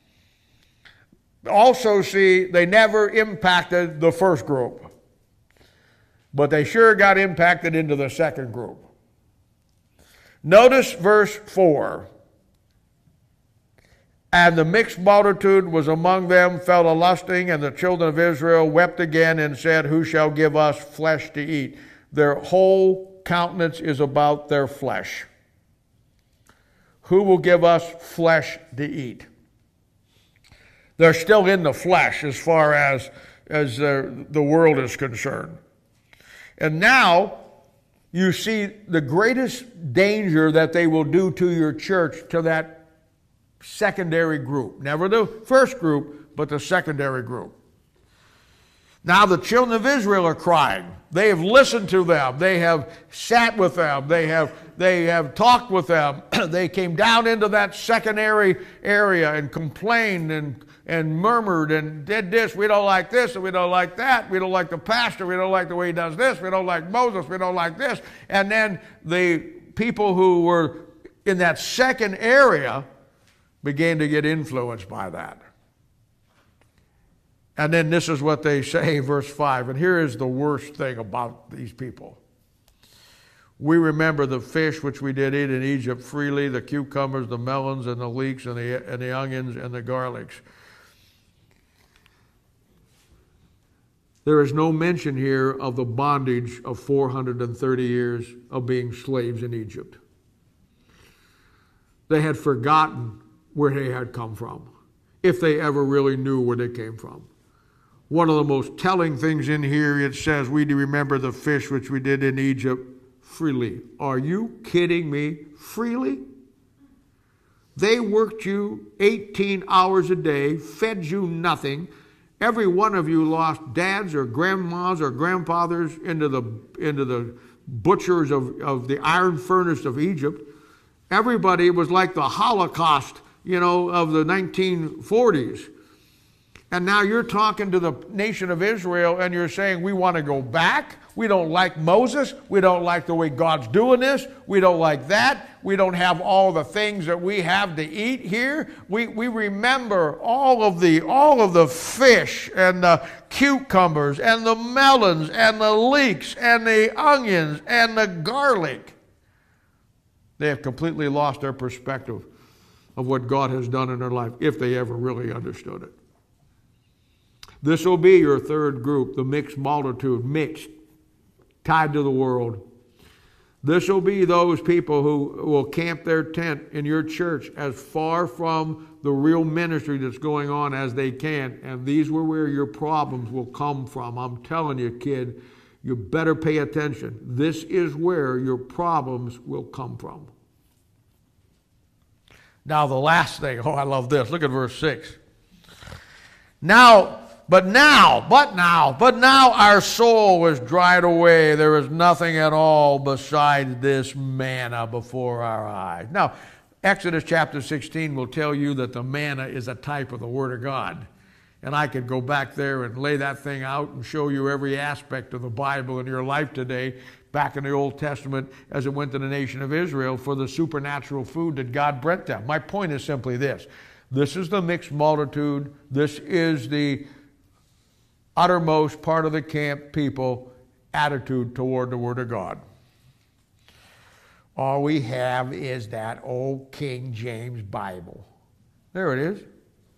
Also see, they never impacted the first group, but they sure got impacted into the second group. Notice verse four. And the mixed multitude was among them, fell a-lusting, and the children of Israel wept again and said, who shall give us flesh to eat? Their whole countenance is about their flesh. Who will give us flesh to eat? They're still in the flesh as far as, as the, the world is concerned. And now you see the greatest danger that they will do to your church, to that secondary group. Never the first group, but the secondary group. Now the children of Israel are crying. They have listened to them. They have sat with them. They have, they have talked with them. They came down into that secondary area and complained and and murmured and did this. We don't like this and we don't like that. We don't like the pastor. We don't like the way he does this. We don't like Moses. We don't like this. And then the people who were in that second area began to get influenced by that. And then this is what they say, verse five. And here is the worst thing about these people. We remember the fish which we did eat in Egypt freely, the cucumbers, the melons, and the leeks, and the, and the onions, and the garlics. There is no mention here of the bondage of four hundred thirty years of being slaves in Egypt. They had forgotten where they had come from, if they ever really knew where they came from. One of the most telling things in here, it says, we do remember the fish which we did in Egypt freely. Are you kidding me? Freely? They worked you eighteen hours a day, fed you nothing. Every one of you lost dads or grandmas or grandfathers into the, into the butchers of, of the iron furnace of Egypt. Everybody was like the Holocaust, you know, of the nineteen forties. And now you're talking to the nation of Israel and you're saying, we want to go back. We don't like Moses. We don't like the way God's doing this. We don't like that. We don't have all the things that we have to eat here. We, we remember all of the, all of the fish and the cucumbers and the melons and the leeks and the onions and the garlic. They have completely lost their perspective of what God has done in their life, if they ever really understood it. This will be your third group, the mixed multitude, mixed, tied to the world. This will be those people who will camp their tent in your church as far from the real ministry that's going on as they can. And these were where your problems will come from. I'm telling you, kid, you better pay attention. This is where your problems will come from. Now the last thing, oh, I love this. Look at verse six. Now, but now, but now, but now our soul was dried away. There is nothing at all besides this manna before our eyes. Now, Exodus chapter sixteen will tell you that the manna is a type of the Word of God. And I could go back there and lay that thing out and show you every aspect of the Bible in your life today, back in the Old Testament as it went to the nation of Israel for the supernatural food that God brought them. My point is simply this. This is the mixed multitude. This is the uttermost part of the camp people attitude toward the Word of God. All we have is that old King James Bible. There it is.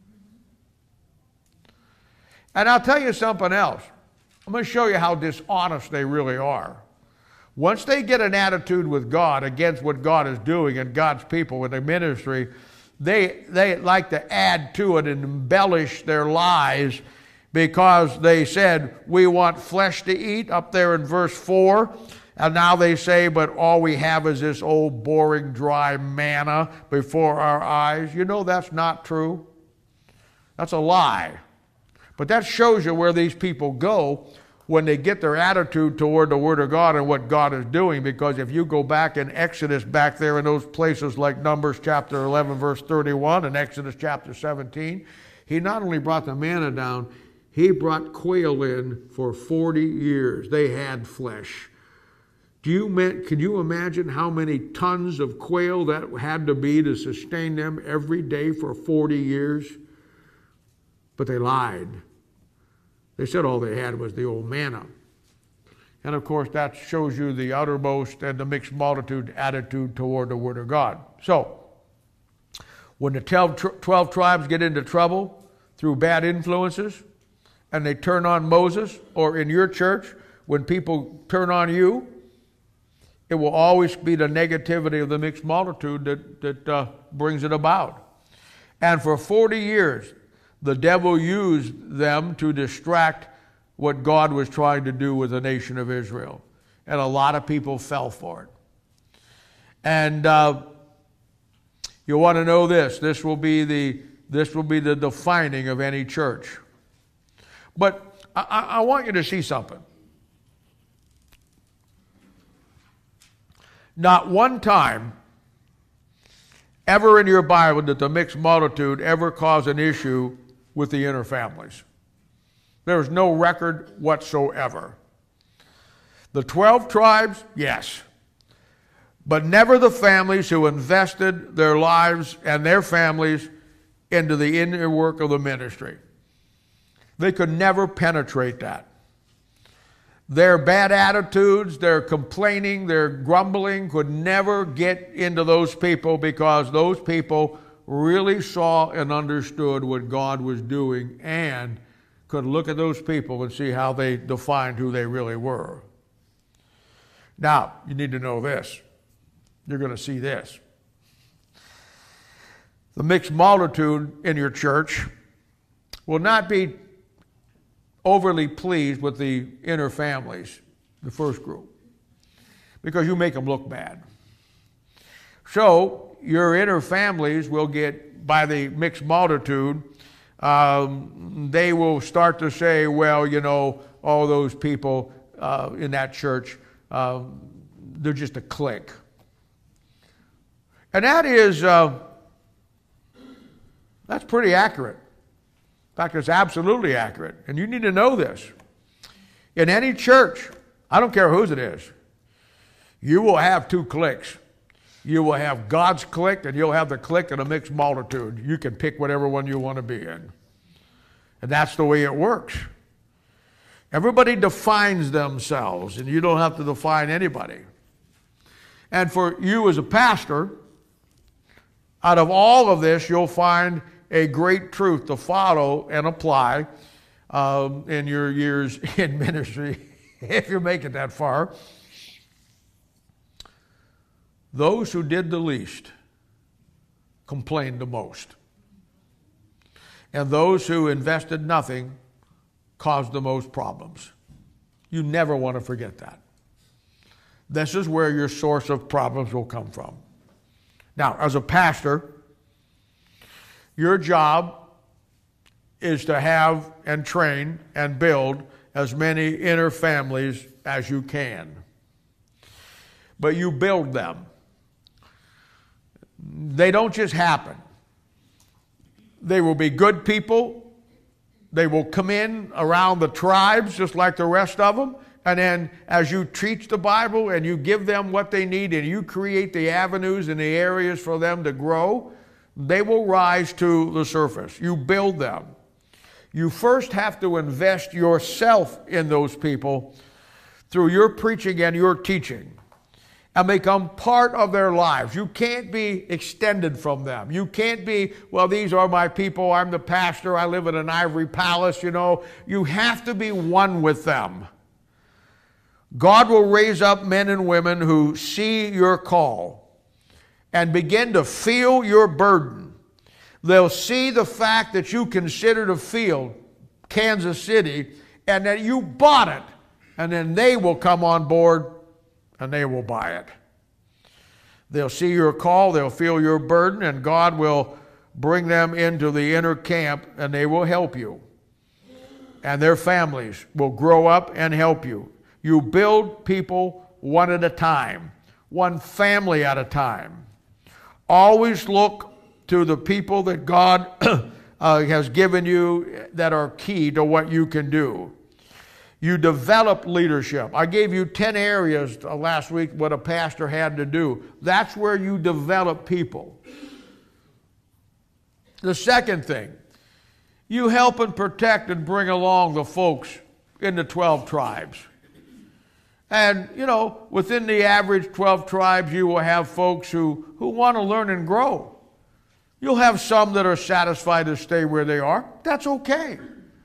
And I'll tell you something else. I'm going to show you how dishonest they really are. Once they get an attitude with God against what God is doing and God's people in the ministry, they, they like to add to it and embellish their lies because they said, we want flesh to eat up there in verse four. And now they say, but all we have is this old boring dry manna before our eyes. You know that's not true. That's a lie. But that shows you where these people go when they get their attitude toward the Word of God and what God is doing. Because if you go back in Exodus, back there in those places like Numbers chapter eleven, verse thirty-one, and Exodus chapter seventeen, he not only brought the manna down, he brought quail in for forty years. They had flesh. Do you, can you imagine how many tons of quail that had to be to sustain them every day for forty years? But they lied. They said all they had was the old manna. And of course, that shows you the uttermost and the mixed multitude attitude toward the Word of God. So, when the twelve tribes get into trouble through bad influences, and they turn on Moses, or in your church, when people turn on you, it will always be the negativity of the mixed multitude that, that uh, brings it about. And for forty years, the devil used them to distract what God was trying to do with the nation of Israel. And a lot of people fell for it. And uh, you want to know this. This will be the, this will be the defining of any church. But I, I want you to see something. Not one time ever in your Bible did the mixed multitude ever cause an issue with the inner families. There is no record whatsoever. The twelve tribes, yes. But never the families who invested their lives and their families into the inner work of the ministry. They could never penetrate that. Their bad attitudes, their complaining, their grumbling could never get into those people because those people really saw and understood what God was doing and could look at those people and see how they defined who they really were. Now, you need to know this. You're going to see this. The mixed multitude in your church will not be overly pleased with the inner families, the first group, because you make them look bad. So your inner families will get, by the mixed multitude, um, they will start to say, well, you know, all those people uh, in that church, uh, they're just a clique. And that is, uh, that's pretty accurate. In fact, it's absolutely accurate. And you need to know this. In any church, I don't care whose it is, you will have two cliques. You will have God's clique and you'll have the clique of a mixed multitude. You can pick whatever one you want to be in. And that's the way it works. Everybody defines themselves and you don't have to define anybody. And for you as a pastor, out of all of this, you'll find a great truth to follow and apply um, in your years in ministry, if you're making that far. those who did the least complained the most. And those who invested nothing caused the most problems. You never want to forget that. This is where your source of problems will come from. Now, as a pastor, your job is to have and train and build as many inner families as you can. But you build them. They don't just happen. They will be good people. They will come in around the tribes just like the rest of them. And then as you teach the Bible and you give them what they need and you create the avenues and the areas for them to grow, they will rise to the surface. You build them. You first have to invest yourself in those people through your preaching and your teaching and become part of their lives. You can't be extended from them. You can't be, well, these are my people. I'm the pastor. I live in an ivory palace, you know. You have to be one with them. God will raise up men and women who see your call and begin to feel your burden. They'll see the fact that you consider the field, Kansas City, and that you bought it. And then they will come on board and they will buy it. They'll see your call, they'll feel your burden, and God will bring them into the inner camp and they will help you. And their families will grow up and help you. You build people one at a time, one family at a time. Always look to the people that God uh, has given you that are key to what you can do. You develop leadership. I gave you ten areas last week what a pastor had to do. That's where you develop people. The second thing, you help and protect and bring along the folks in the twelve tribes. And, you know, within the average twelve tribes, you will have folks who, who want to learn and grow. You'll have some that are satisfied to stay where they are. That's okay.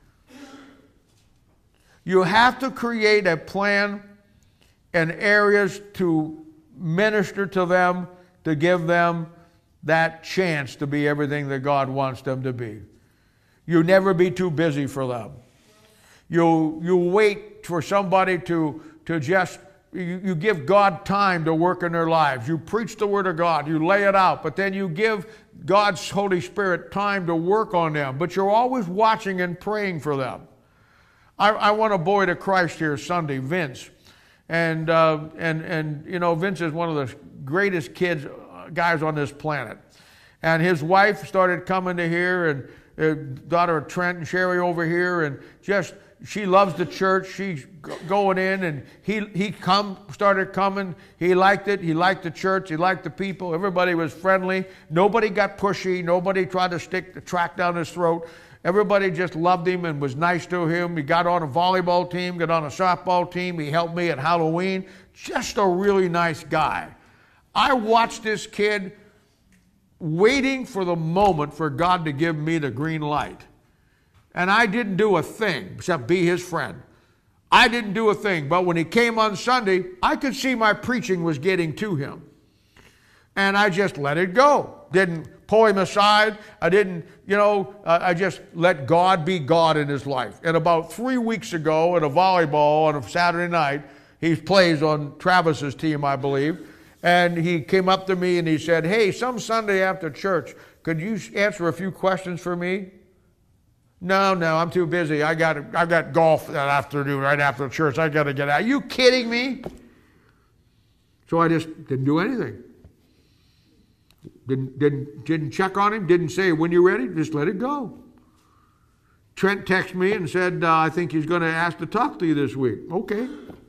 You have to create a plan and areas to minister to them, to give them that chance to be everything that God wants them to be. You never be too busy for them. You, you wait for somebody to, to just, you, you give God time to work in their lives. You preach the Word of God, you lay it out, but then you give God's Holy Spirit time to work on them. But you're always watching and praying for them. I, I want a boy to Christ here Sunday, Vince. And, uh, and, and, you know, Vince is one of the greatest kids, uh, guys on this planet. And his wife started coming to here, and uh, daughter Trent and Sherry over here, and just, she loves the church. She's going in, and he, he come, started coming. He liked it. He liked the church. He liked the people. Everybody was friendly. Nobody got pushy. Nobody tried to stick the track down his throat. Everybody just loved him and was nice to him. He got on a volleyball team, got on a softball team. He helped me at Halloween. Just a really nice guy. I watched this kid waiting for the moment for God to give me the green light. And I didn't do a thing except be his friend. I didn't do a thing. But when he came on Sunday, I could see my preaching was getting to him. And I just let it go. Didn't pull him aside. I didn't, you know, uh, I just let God be God in his life. And about three weeks ago at a volleyball on a Saturday night, he plays on Travis's team, I believe, and he came up to me and he said, hey, some Sunday after church, could you answer a few questions for me? No, no, I'm too busy. I got I got golf that afternoon right after church. I got to get out. Are you kidding me? So I just didn't do anything. Didn't, didn't, didn't check on him, didn't say, when you're ready, just let it go. Trent texted me and said, uh, I think he's going to ask to talk to you this week. Okay.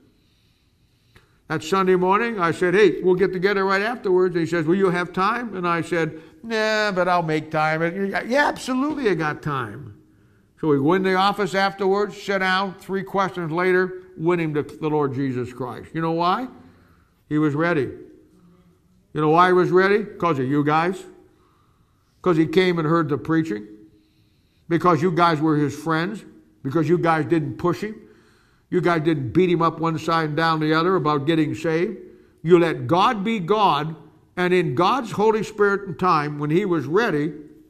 That Sunday morning, I said, hey, we'll get together right afterwards. And he says, will you have time? And I said, nah, but I'll make time. And, yeah, absolutely, I got time. So we went in the office afterwards, sat down, three questions later, win him to the Lord Jesus Christ. You know why? He was ready. You know why he was ready? Because of you guys. Because he came and heard the preaching. Because you guys were his friends. Because you guys didn't push him. You guys didn't beat him up one side and down the other about getting saved. You let God be God, And in God's Holy Spirit and time, when he was ready,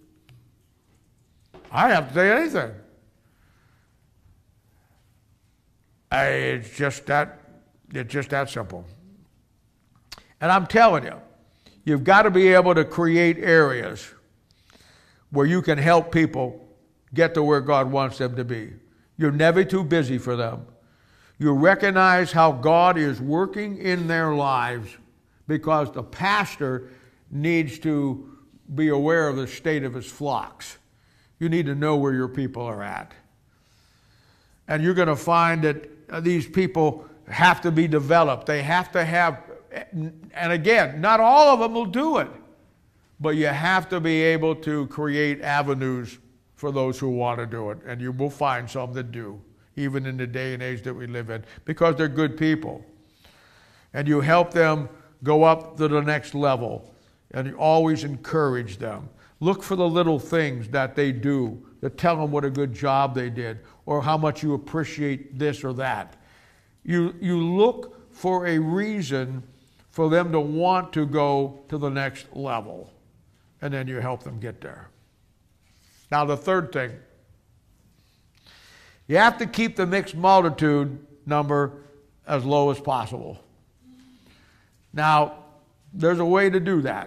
I didn't have to say anything. I, it's just that, it's just that simple. And I'm telling you, you've got to be able to create areas where you can help people get to where God wants them to be. You're never too busy for them. You recognize how God is working in their lives, because the pastor needs to be aware of the state of his flocks. You need to know where your people are at. And you're going to find that these people have to be developed. They have to have, and again, not all of them will do it, but you have to be able to create avenues for those who want to do it. And you will find some that do, even in the day and age that we live in, because they're good people. And you help them go up to the next level, and you always encourage them. Look for the little things that they do that tell them what a good job they did, or how much you appreciate this or that. You, you look for a reason for them to want to go to the next level, and then you help them get there. Now, the third thing, you have to keep the mixed multitude number as low as possible. Now, there's a way to do that.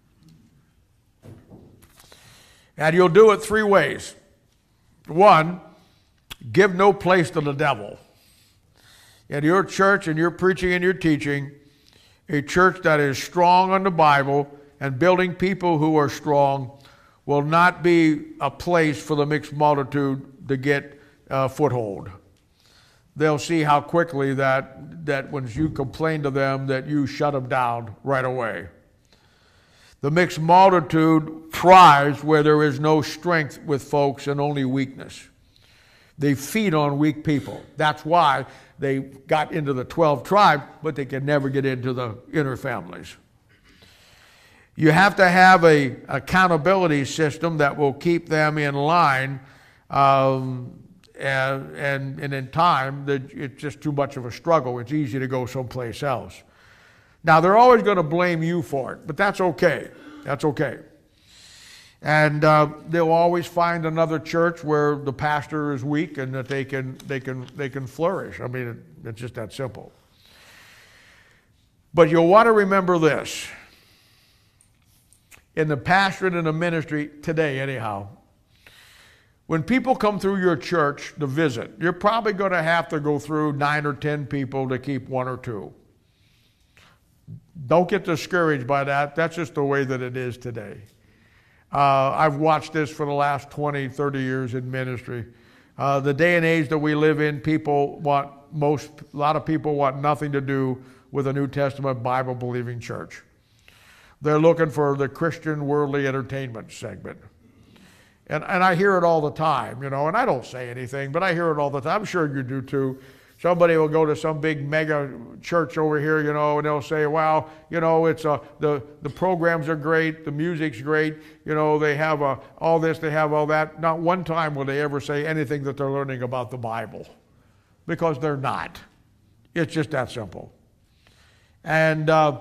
And you'll do it three ways. One, give no place to the devil. In your church and your preaching and your teaching, a church that is strong on the Bible and building people who are strong will not be a place for the mixed multitude to get a foothold. They'll see how quickly that, that when you complain to them, that you shut them down right away. The mixed multitude thrives where there is no strength with folks and only weakness. They feed on weak people. That's why they got into the twelve tribes, but they can never get into the inner families. You have to have a accountability system that will keep them in line, um, and, and, and in time, that it's just too much of a struggle. It's easy to go someplace else. Now, they're always going to blame you for it, but that's okay. That's okay. And uh, they'll always find another church where the pastor is weak and that they can they can they can flourish. I mean, it, it's just that simple. But you'll want to remember this. In the pastorate and the ministry today, anyhow, when people come through your church to visit, you're probably going to have to go through nine or ten people to keep one or two. Don't get discouraged by that. That's just the way that it is today. Uh, I've watched this for the last twenty, thirty years in ministry. Uh, the day and age that we live in, people want most, a lot of people want nothing to do with a New Testament Bible-believing church. They're looking for the Christian worldly entertainment segment. And, and I hear it all the time, you know, and I don't say anything, but I hear it all the time. I'm sure you do too. Somebody will go to some big mega church over here, you know, and they'll say, wow, you know, it's a, the, the programs are great, the music's great, you know, they have a, all this, they have all that. Not one time will they ever say anything that they're learning about the Bible, because they're not. It's just that simple. And uh,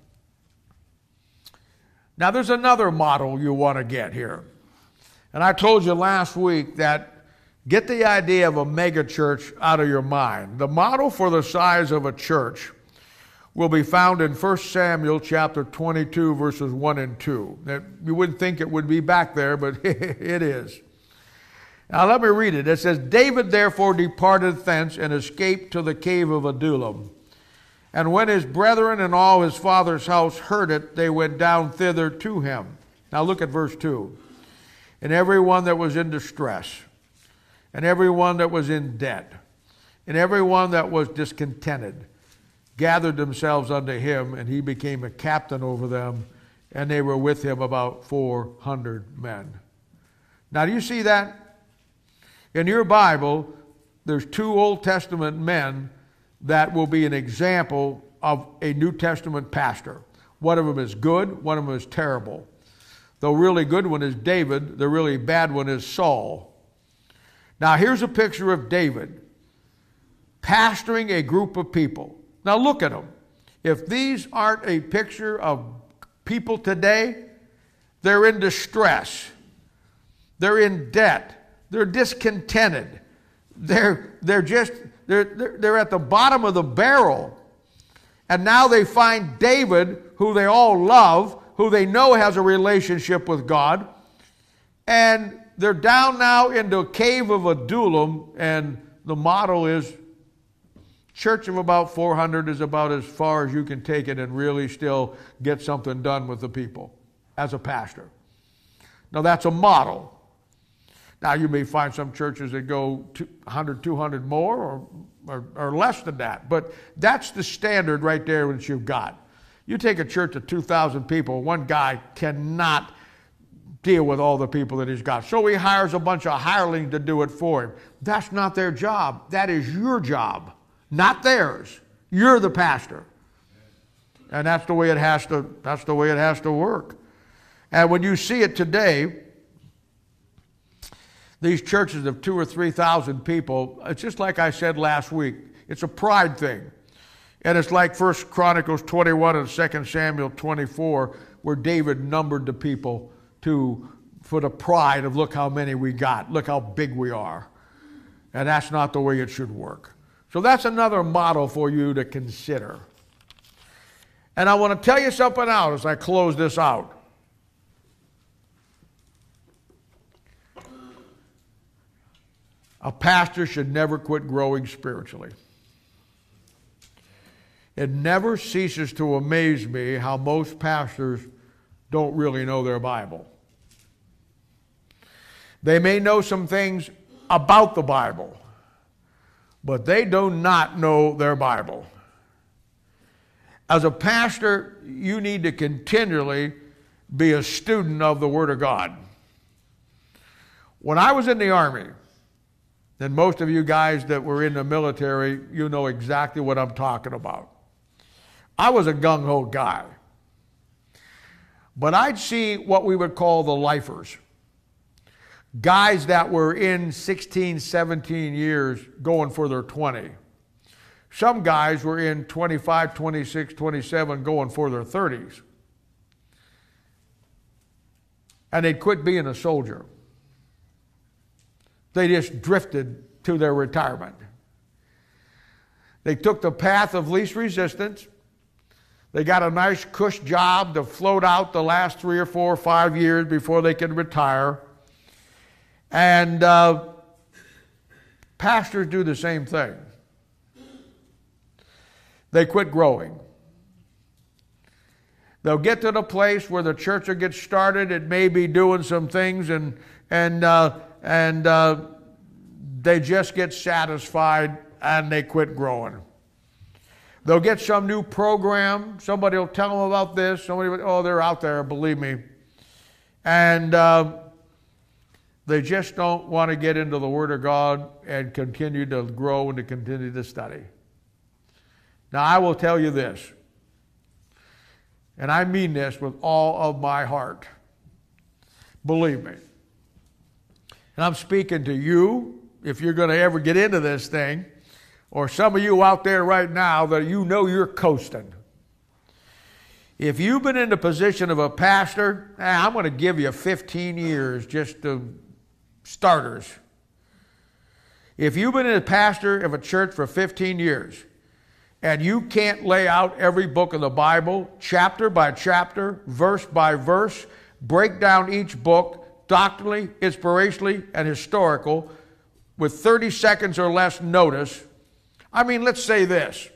now there's another model you want to get here. And I told you last week that get the idea of a mega church out of your mind. The model for the size of a church will be found in First Samuel chapter twenty-two, verses one and two. Now, you wouldn't think it would be back there, but it is. Now let me read it. It says, David therefore departed thence and escaped to the cave of Adullam. And when his brethren and all his father's house heard it, they went down thither to him. Now look at verse two. And everyone that was in distress, and everyone that was in debt, and everyone that was discontented, gathered themselves unto him, and he became a captain over them, and they were with him about four hundred men. Now, do you see that? In your Bible, there's two Old Testament men that will be an example of a New Testament pastor. One of them is good, one of them is terrible. The really good one is David, the really bad one is Saul. Now, here's a picture of David pastoring a group of people. Now, look at them. If these aren't a picture of People today, they're in distress. They're in debt. They're discontented. They're, they're just, they're, they're, they're at the bottom of the barrel. And now they find David, who they all love, who they know has a relationship with God. And they're down now into a cave of Adullam, and the motto is, church of about four hundred is about as far as you can take it and really still get something done with the people as a pastor. Now that's a model. Now you may find some churches that go one hundred, two hundred more or, or, or less than that, but that's the standard right there that you've got. You take a church of two thousand people, one guy cannot deal with all the people that he's got. So he hires a bunch of hirelings to do it for him. That's not their job. That is your job, not theirs. You're the pastor. And that's the way it has to, that's the way it has to work. And when you see it today, these churches of two or three thousand people, it's just like I said last week. It's a pride thing. And it's like First Chronicles twenty-one and Second Samuel twenty-four, where David numbered the people to, for the pride of look how many we got, look how big we are. And that's not the way it should work. So that's another model for you to consider. And I want to tell you something else as I close this out. A pastor should never quit growing spiritually. It never ceases to amaze me how most pastors don't really know their Bible. They may know some things about the Bible, but they do not know their Bible. As a pastor, you need to continually be a student of the Word of God. When I was in the Army, and most of you guys that were in the military, you know exactly what I'm talking about. I was a gung-ho guy. But I'd see what we would call the lifers. Guys that were in sixteen, seventeen years going for their twenty. Some guys were in twenty-five, twenty-six, twenty-seven going for their thirties. And they'd quit being a soldier. They just drifted to their retirement. They took the path of least resistance. They got a nice cush job to float out the last three or four or five years before they could retire. And uh, pastors do the same thing. They quit growing. They'll get to the place where the church will get started. It may be doing some things, and and uh, and uh, they just get satisfied and they quit growing. They'll get some new program. Somebody will tell them about this. Somebody will, oh, they're out there, believe me. And uh, they just don't want to get into the Word of God and continue to grow and to continue to study. Now, I will tell you this, and I mean this with all of my heart. Believe me. And I'm speaking to you, if you're going to ever get into this thing, or some of you out there right now that you know you're coasting. If you've been in the position of a pastor, eh, I'm going to give you fifteen years just to starters. If you've been a pastor of a church for fifteen years, and you can't lay out every book of the Bible, chapter by chapter, verse by verse, break down each book, doctrinally, inspirationally, and historical, with thirty seconds or less notice. I mean, let's say this.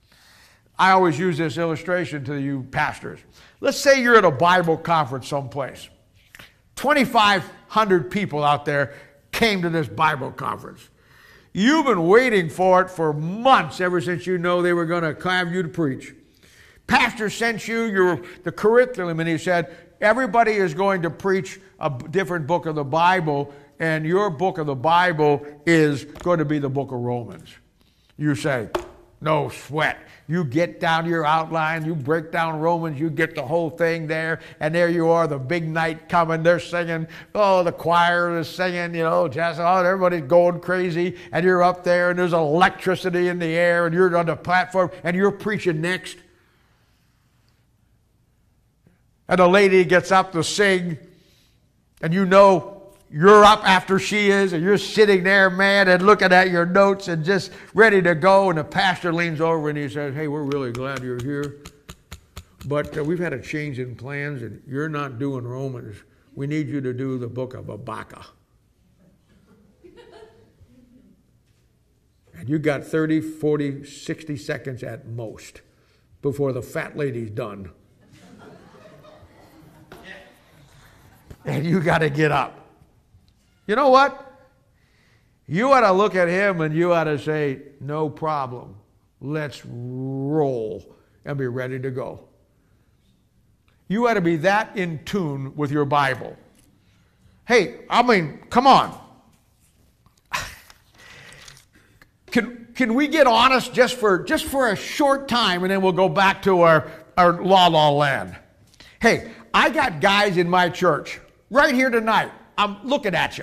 I always use this illustration to you pastors. Let's say you're at a Bible conference someplace. twenty-five hundred people out there came to this Bible conference. You've been waiting for it for months, ever since you know they were going to have you to preach. Pastor sent you your, the curriculum, and he said, everybody is going to preach a different book of the Bible, and your book of the Bible is going to be the book of Romans. You say, no sweat. You get down your outline, you break down Romans, you get the whole thing there, and there you are, the big night coming. They're singing, oh, the choir is singing, you know, just, oh, everybody's going crazy, and you're up there, and there's electricity in the air, and you're on the platform, and you're preaching next. and the lady gets up to sing, and you know you're up after she is, and you're sitting there, man, and looking at your notes and just ready to go, and the pastor leans over and he says, hey, we're really glad you're here, but uh, we've had a change in plans, and you're not doing Romans. We need you to do the book of Habakkuk. And you got thirty, forty, sixty seconds at most before the fat lady's done. And you got to get up. You know what? You ought to look at him and you ought to say, no problem. Let's roll and be ready to go. You ought to be that in tune with your Bible. Hey, I mean, come on. Can, can we get honest just for, just for a short time, and then we'll go back to our, our la-la land? Hey, I got guys in my church right here tonight. I'm looking at you,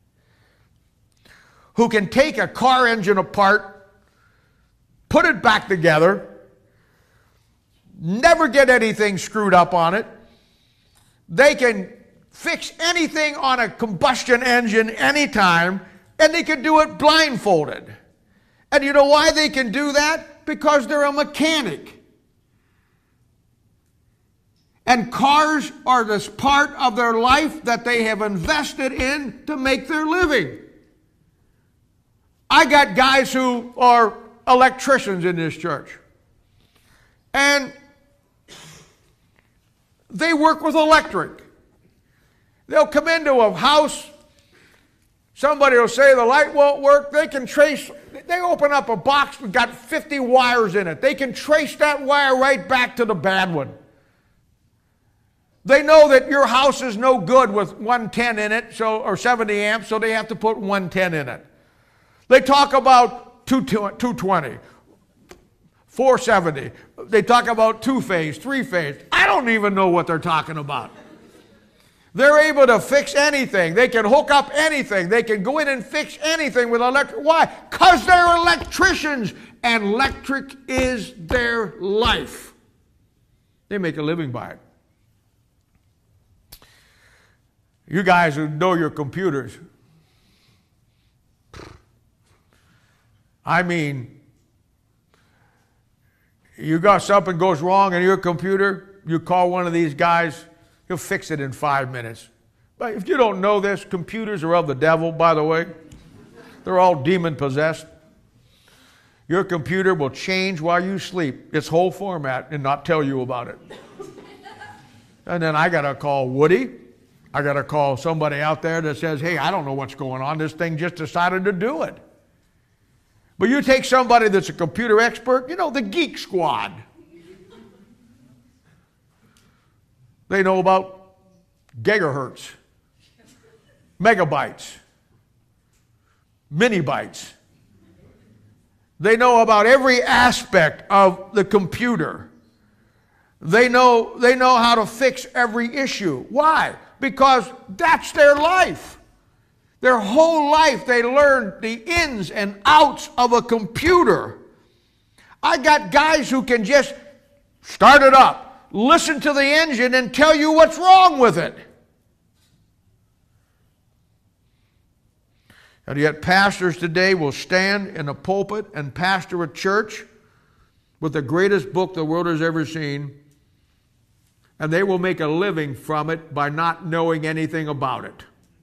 who can take a car engine apart, put it back together, never get anything screwed up on it. They can fix anything on a combustion engine anytime, and they can do it blindfolded. And you know why they can do that? Because they're a mechanic. And cars are this part of their life that they have invested in to make their living. I got guys who are electricians in this church. And they work with electric. They'll come into a house, somebody will say the light won't work. They can trace, they open up a box that's got fifty wires in it. They can trace that wire right back to the bad one. They know that your house is no good with one ten in it, so or seventy amps, so they have to put one ten in it. They talk about two twenty, four seventy. They talk about two-phase, three-phase. I don't even know what they're talking about. They're able to fix anything. They can hook up anything. They can go in and fix anything with electric. Why? Because they're electricians, and electric is their life. They make a living by it. You guys who know your computers, I mean, you got something goes wrong in your computer, you call one of these guys, he'll fix it in five minutes. But if you don't know this, computers are of the devil, by the way. They're all demon possessed. Your computer will change while you sleep, its whole format, and not tell you about it. And then I got to call Woody. I got to call somebody out there that says, hey, I don't know what's going on. This thing just decided to do it. But you take somebody that's a computer expert, you know, the Geek Squad. They know about gigahertz, megabytes, millibytes. They know about every aspect of the computer. They know, they know how to fix every issue. Why? Because that's their life. Their whole life they learned the ins and outs of a computer. I got guys who can just start it up, listen to the engine, and tell you what's wrong with it. And yet pastors today will stand in a pulpit and pastor a church with the greatest book the world has ever seen, and they will make a living from it by not knowing anything about it.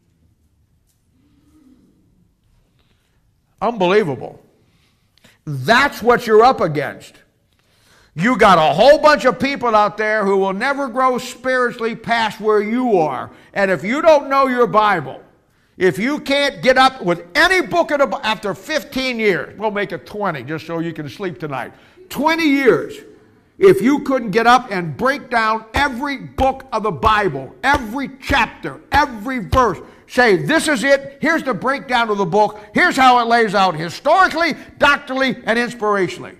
Unbelievable. That's what you're up against. You got a whole bunch of people out there who will never grow spiritually past where you are. And if you don't know your Bible, if you can't get up with any book of the Bible after fifteen years, we'll make it twenty just so you can sleep tonight. twenty years. If you couldn't get up and break down every book of the Bible, every chapter, every verse, say, this is it, here's the breakdown of the book, here's how it lays out historically, doctrinally, and inspirationally.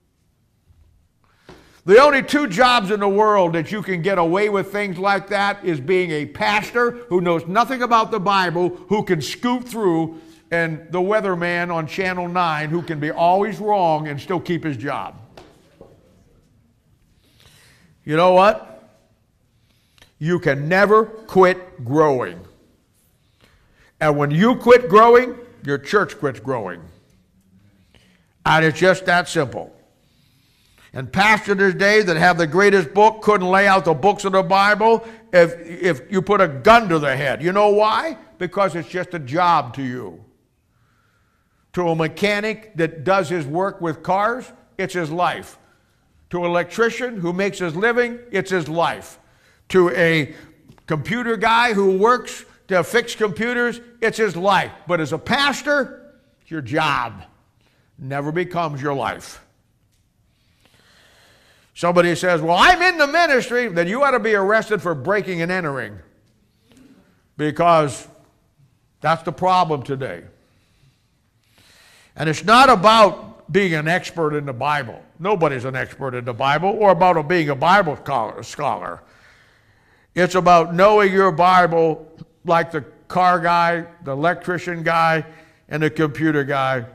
The only two jobs in the world that you can get away with things like that is being a pastor who knows nothing about the Bible, who can scoot through, and the weatherman on Channel nine who can be always wrong and still keep his job. You know what? You can never quit growing. And when you quit growing, your church quits growing. And it's just that simple. And pastors today that have the greatest book couldn't lay out the books of the Bible if, if you put a gun to their head. You know why? Because it's just a job to you. To a mechanic that does his work with cars, it's his life. To an electrician who makes his living, it's his life. To a computer guy who works to fix computers, it's his life. But as a pastor, it's your job. Never becomes your life. Somebody says, well, I'm in the ministry, then you ought to be arrested for breaking and entering. Because that's the problem today. And it's not about being an expert in the Bible. Nobody's an expert in the Bible, or about being a Bible scholar. It's about knowing your Bible like the car guy, the electrician guy, and the computer guy,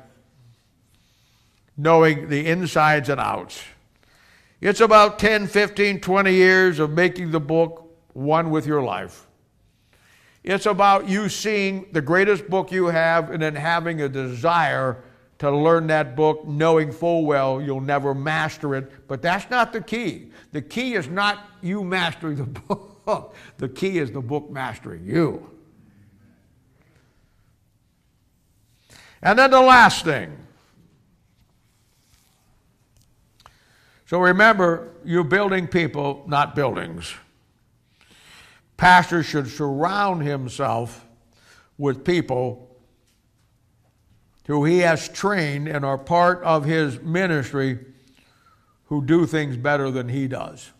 knowing the insides and outs. It's about ten, fifteen, twenty years of making the book one with your life. It's about you seeing the greatest book you have and then having a desire to learn that book, knowing full well you'll never master it. But that's not the key. The key is not you mastering the book. The key is the book mastering you. And then the last thing. So remember, you're building people, not buildings. Pastor should surround himself with people who he has trained and are part of his ministry who do things better than he does.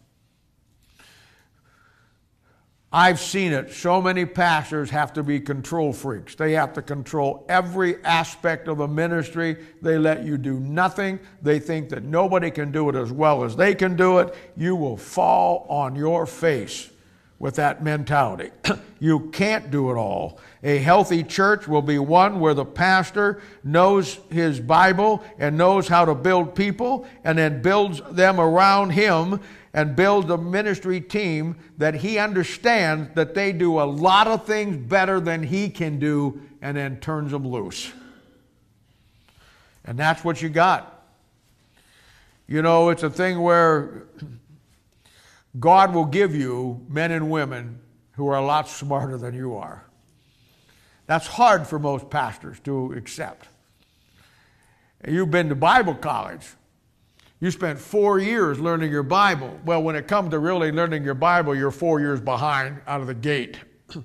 I've seen it. So many pastors have to be control freaks. They have to control every aspect of the ministry. They let you do nothing. They think that nobody can do it as well as they can do it. You will fall on your face with that mentality. You can't do it all. A healthy church will be one where the pastor knows his Bible and knows how to build people and then builds them around him and builds a ministry team that he understands that they do a lot of things better than he can do and then turns them loose. And that's what you got. You know, it's a thing where God will give you men and women who are a lot smarter than you are. That's hard for most pastors to accept. You've been to Bible college. You spent four years learning your Bible. Well, when it comes to really learning your Bible, you're four years behind out of the gate.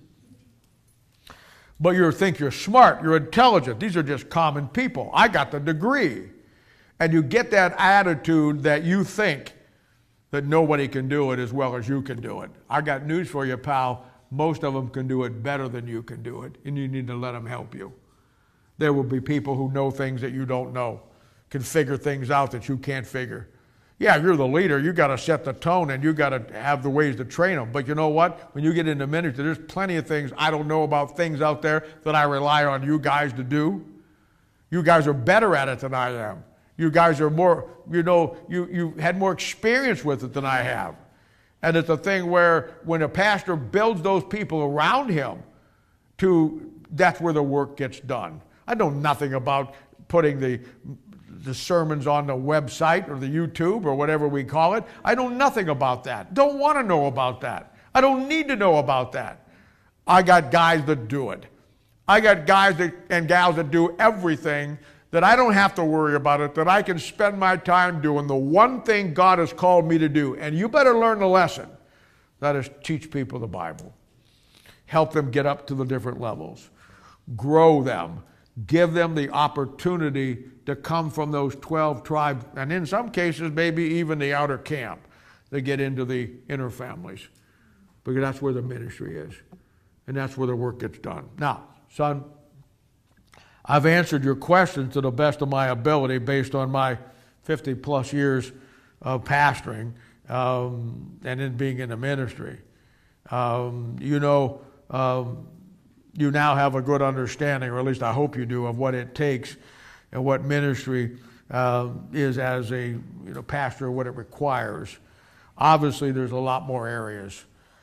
But you think you're smart, you're intelligent. These are just common people. I got the degree. And you get that attitude that you think that nobody can do it as well as you can do it. I got news for you, pal. Most of them can do it better than you can do it, and you need to let them help you. There will be people who know things that you don't know, can figure things out that you can't figure. Yeah, you're the leader. You got to set the tone, and you got to have the ways to train them. But you know what? When you get into ministry, there's plenty of things I don't know about things out there that I rely on you guys to do. You guys are better at it than I am. You guys are more, you know, you, you had more experience with it than I have. And it's a thing where when a pastor builds those people around him, to that's where the work gets done. I know nothing about putting the, the sermons on the website or the YouTube or whatever we call it. I know nothing about that. Don't want to know about that. I don't need to know about that. I got guys that do it. I got guys that, and gals that do everything that I don't have to worry about it, that I can spend my time doing the one thing God has called me to do. And you better learn the lesson. That is, teach people the Bible. Help them get up to the different levels. Grow them. Give them the opportunity to come from those twelve tribes, and in some cases, maybe even the outer camp. They get into the inner families. Because that's where the ministry is. And that's where the work gets done. Now, son, I've answered your questions to the best of my ability based on my fifty plus years of pastoring um, and in being in the ministry. Um, you know, um, you now have a good understanding, or at least I hope you do, of what it takes and what ministry uh, is as a you know, pastor, what it requires. Obviously, there's a lot more areas.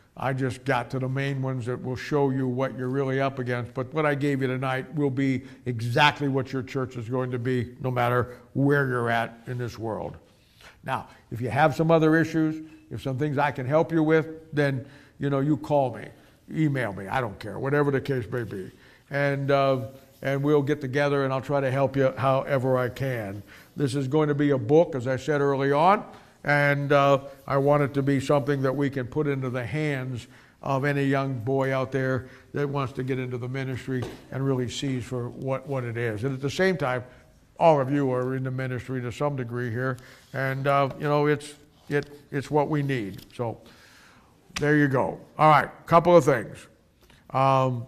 I just got to the main ones that will show you what you're really up against. But what I gave you tonight will be exactly what your church is going to be, no matter where you're at in this world. Now, if you have some other issues, if some things I can help you with, then, you know, you call me, email me, I don't care, whatever the case may be. And, uh, and we'll get together and I'll try to help you however I can. This is going to be a book, as I said early on, and uh, I want it to be something that we can put into the hands of any young boy out there that wants to get into the ministry and really sees for what, what it is. And at the same time, all of you are in the ministry to some degree here, and uh, you know, it's, it, it's what we need. So there you go. All right, couple of things. Um,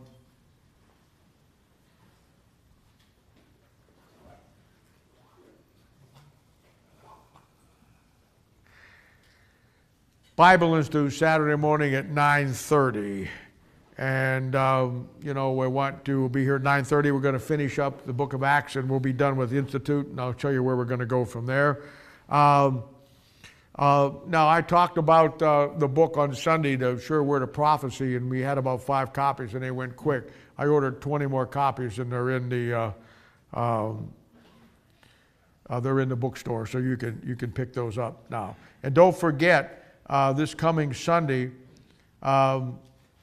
Bible Institute Saturday morning at nine thirty, and um, you know, we want to be here at nine thirty. We're going to finish up the book of Acts and we'll be done with the Institute, and I'll tell you where we're going to go from there. Um, uh, now, I talked about uh, the book on Sunday, The Sure Word of Prophecy, and we had about five copies and they went quick. I ordered twenty more copies and they're in the uh, um, uh, they're in the bookstore, so you can you can pick those up now. And don't forget, Uh, this coming Sunday, um,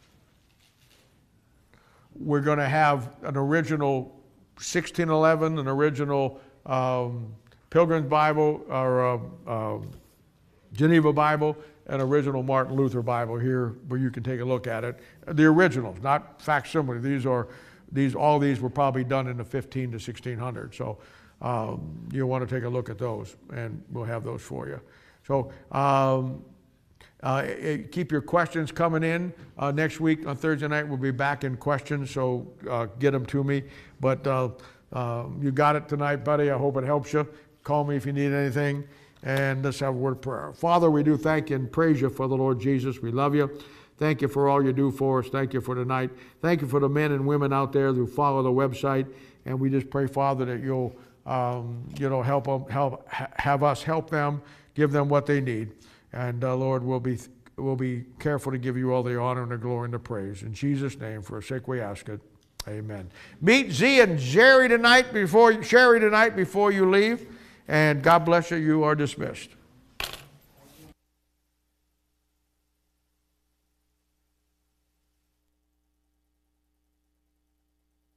we're going to have an original sixteen eleven, an original um, Pilgrim's Bible, or uh, uh, Geneva Bible, an original Martin Luther Bible here, where you can take a look at it. The originals, not facsimile. These are these. All these were probably done in the fifteen to sixteen hundreds. So um, you'll want to take a look at those, and we'll have those for you. So. Um, Uh, keep your questions coming in. Uh, next week on Thursday night, we'll be back in questions, so uh, get them to me. But uh, uh, you got it tonight, buddy. I hope it helps you. Call me if you need anything, and let's have a word of prayer. Father, we do thank you and praise you for the Lord Jesus. We love you. Thank you for all you do for us. Thank you for tonight. Thank you for the men and women out there who follow the website, and we just pray, Father, that you'll um, you know help them, help have us help them, give them what they need. And uh, Lord, we'll be we'll be careful to give you all the honor and the glory and the praise. In Jesus' name, for a sake we ask it. Amen. Meet Z and Jerry tonight before Sherry tonight before you leave. And God bless you. You are dismissed.